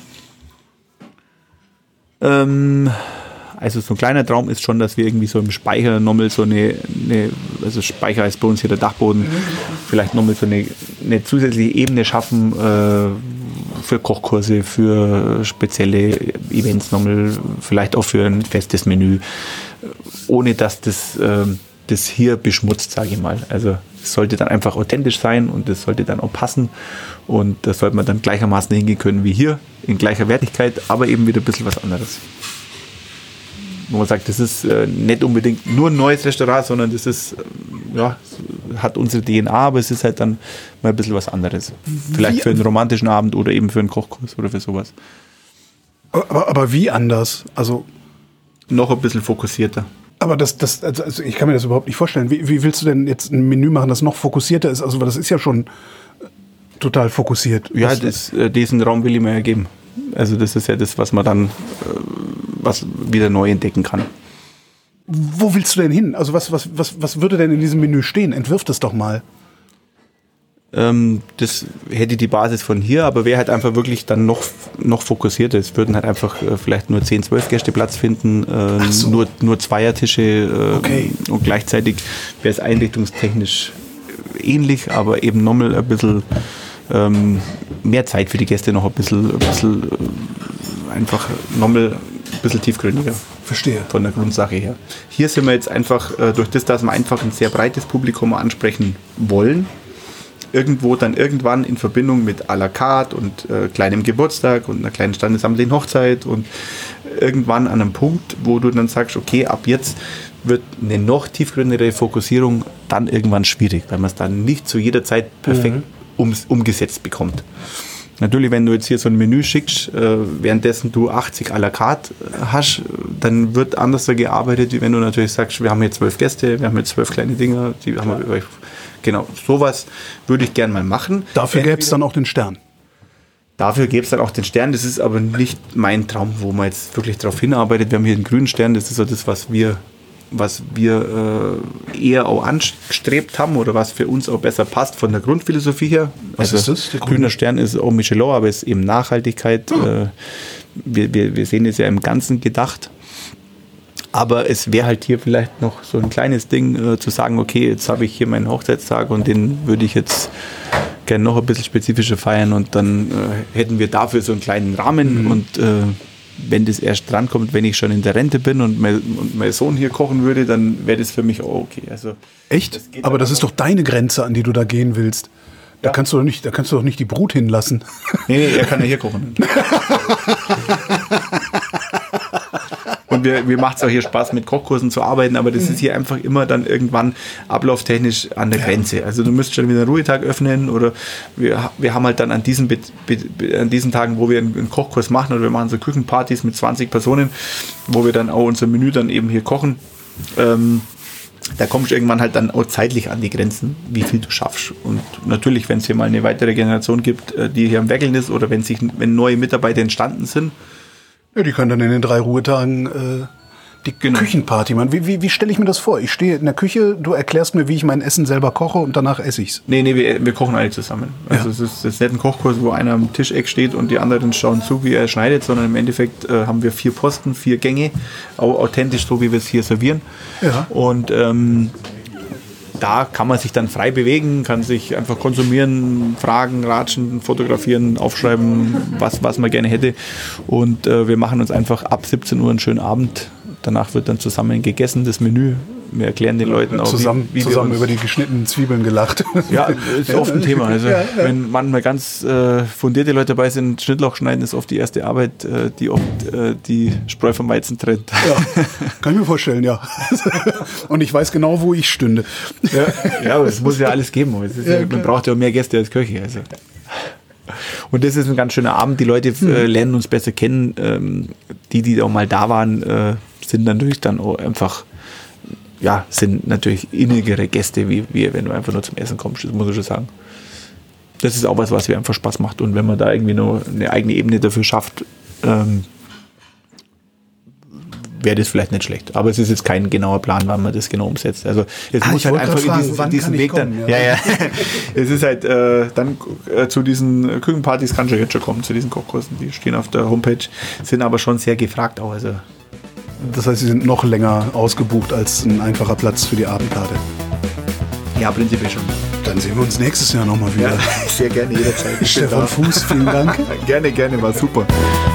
Ähm, also so ein kleiner Traum ist schon, dass wir irgendwie so im Speicher nochmal so eine, eine, also Speicher ist bei uns hier der Dachboden, vielleicht nochmal so eine, eine zusätzliche Ebene schaffen, äh, für Kochkurse, für spezielle Events nochmal, vielleicht auch für ein festes Menü, ohne dass das, äh, das hier beschmutzt, sage ich mal. Also es sollte dann einfach authentisch sein und es sollte dann auch passen und das sollte man dann gleichermaßen hingehen können wie hier, in gleicher Wertigkeit, aber eben wieder ein bisschen was anderes. Wo man sagt, das ist äh, nicht unbedingt nur ein neues Restaurant, sondern das ist, äh, ja, hat unsere D N A, aber es ist halt dann mal ein bisschen was anderes. Vielleicht wie, für einen romantischen Abend oder eben für einen Kochkurs oder für sowas. Aber, aber wie anders? Also noch ein bisschen fokussierter. Aber das, das, also ich kann mir das überhaupt nicht vorstellen. Wie, wie willst du denn jetzt ein Menü machen, das noch fokussierter ist? Also das ist ja schon total fokussiert. Ja, das, diesen Raum will ich mir ja geben. Also das ist ja das, was man dann was wieder neu entdecken kann. Wo willst du denn hin? Also was, was, was, was würde denn in diesem Menü stehen? Entwirf das doch mal. Ähm, das hätte die Basis von hier, aber wäre halt einfach wirklich dann noch, noch fokussierter. Es würden halt einfach äh, vielleicht nur zehn, zwölf Gäste Platz finden, äh, so. nur, nur Zweiertische äh, okay. Und gleichzeitig wäre es einrichtungstechnisch ähnlich, aber eben nochmal ein bisschen ähm, mehr Zeit für die Gäste, noch ein bisschen, ein bisschen äh, einfach nochmal ein bisschen tiefgründiger. Verstehe. Von der Grundsache her. Hier sind wir jetzt einfach, äh, durch das, dass wir einfach ein sehr breites Publikum ansprechen wollen, irgendwo dann irgendwann in Verbindung mit à la carte und äh, kleinem Geburtstag und einer kleinen standesamtlichen Hochzeit und irgendwann an einem Punkt, wo du dann sagst, okay, ab jetzt wird eine noch tiefgründigere Fokussierung dann irgendwann schwierig, weil man es dann nicht zu jeder Zeit perfekt mhm. um, umgesetzt bekommt. Natürlich, wenn du jetzt hier so ein Menü schickst, äh, währenddessen du achtzig à la carte hast, dann wird anders gearbeitet, wie wenn du natürlich sagst, wir haben hier zwölf Gäste, wir haben hier zwölf kleine Dinger, die haben wir euch. Genau, sowas würde ich gerne mal machen. Dafür gäbe es dann auch den Stern. Dafür gäbe es dann auch den Stern. Das ist aber nicht mein Traum, wo man jetzt wirklich darauf hinarbeitet. Wir haben hier den grünen Stern, das ist so das, was wir, was wir äh, eher auch angestrebt haben oder was für uns auch besser passt von der Grundphilosophie her. Was also, ist das? Der grüner Stern ist auch Michelin, aber es ist eben Nachhaltigkeit. Oh. Äh, wir, wir, wir sehen es ja im Ganzen gedacht. Aber es wäre halt hier vielleicht noch so ein kleines Ding, äh, zu sagen, okay, jetzt habe ich hier meinen Hochzeitstag und den würde ich jetzt gerne noch ein bisschen spezifischer feiern und dann äh, hätten wir dafür so einen kleinen Rahmen mhm. und äh, wenn das erst drankommt, wenn ich schon in der Rente bin und mein, und mein Sohn hier kochen würde, dann wäre das für mich auch okay. Also, echt? Das aber das ist doch deine Grenze, an die du da gehen willst. Da, ja. kannst du doch nicht, da kannst du doch nicht die Brut hinlassen. Nee, nee, er kann ja hier kochen. Und mir, mir macht es auch hier Spaß, mit Kochkursen zu arbeiten, aber das mhm. ist hier einfach immer dann irgendwann ablauftechnisch an der ja. Grenze. Also du müsst schon wieder einen Ruhetag öffnen oder wir, wir haben halt dann an diesen, Be- Be- an diesen Tagen, wo wir einen, einen Kochkurs machen oder wir machen so Küchenpartys mit zwanzig Personen, wo wir dann auch unser Menü dann eben hier kochen. Ähm, da kommst du irgendwann halt dann auch zeitlich an die Grenzen, wie viel du schaffst. Und natürlich, wenn es hier mal eine weitere Generation gibt, die hier am Werkeln ist oder wenn sich, wenn neue Mitarbeiter entstanden sind, ja, die können dann in den drei Ruhetagen äh, die genau. Küchenparty machen. Wie, wie, wie stelle ich mir das vor? Ich stehe in der Küche, du erklärst mir, wie ich mein Essen selber koche und danach esse ich's. Nee, nee, wir, wir kochen alle zusammen. Also ja. es ist, es ist nicht ein Kochkurs, wo einer am Tischeck steht und die anderen schauen zu, wie er schneidet, sondern im Endeffekt äh, haben wir vier Posten, vier Gänge, auch authentisch so, wie wir es hier servieren. Ja. Und ähm, da kann man sich dann frei bewegen, kann sich einfach konsumieren, fragen, ratschen, fotografieren, aufschreiben, was, was man gerne hätte. Und äh, wir machen uns einfach ab siebzehn Uhr einen schönen Abend. Danach wird dann zusammen gegessen, das Menü. Wir erklären den Leuten auch, zusammen, wie, wie zusammen wir über die geschnittenen Zwiebeln gelacht. Ja, ist oft ein Thema. Also ja, ja. Wenn manchmal ganz äh, fundierte Leute dabei sind, Schnittloch schneiden ist oft die erste Arbeit, äh, die oft äh, die Spreu vom Weizen trennt. Ja, kann ich mir vorstellen, ja. Und ich weiß genau, wo ich stünde. Ja, ja, aber es muss ja alles geben. Es ist ja, ja, man braucht ja auch mehr Gäste als Köche. Also. Und das ist ein ganz schöner Abend. Die Leute äh, lernen uns besser kennen. Ähm, die, die auch mal da waren, äh, sind natürlich dann auch einfach ja, sind natürlich innigere Gäste, wie wir, wenn du einfach nur zum Essen kommst, das muss ich schon sagen. Das ist auch was, was mir einfach Spaß macht. Und wenn man da irgendwie nur eine eigene Ebene dafür schafft, ähm, wäre das vielleicht nicht schlecht. Aber es ist jetzt kein genauer Plan, wann man das genau umsetzt. Also es ah, muss halt einfach in diesen, in diesen Weg kommen, dann. Ja, ja. ja. Es ist halt äh, dann äh, zu diesen Küchenpartys kannst du jetzt schon kommen, zu diesen Kochkursen. Die stehen auf der Homepage, sind aber schon sehr gefragt auch. Also das heißt, sie sind noch länger ausgebucht als ein einfacher Platz für die Abendkarte. Ja, prinzipiell schon. Dann sehen wir uns nächstes Jahr nochmal wieder. Ja, sehr gerne, jederzeit. Stefan Fuß, vielen Dank. Gerne, gerne, war super.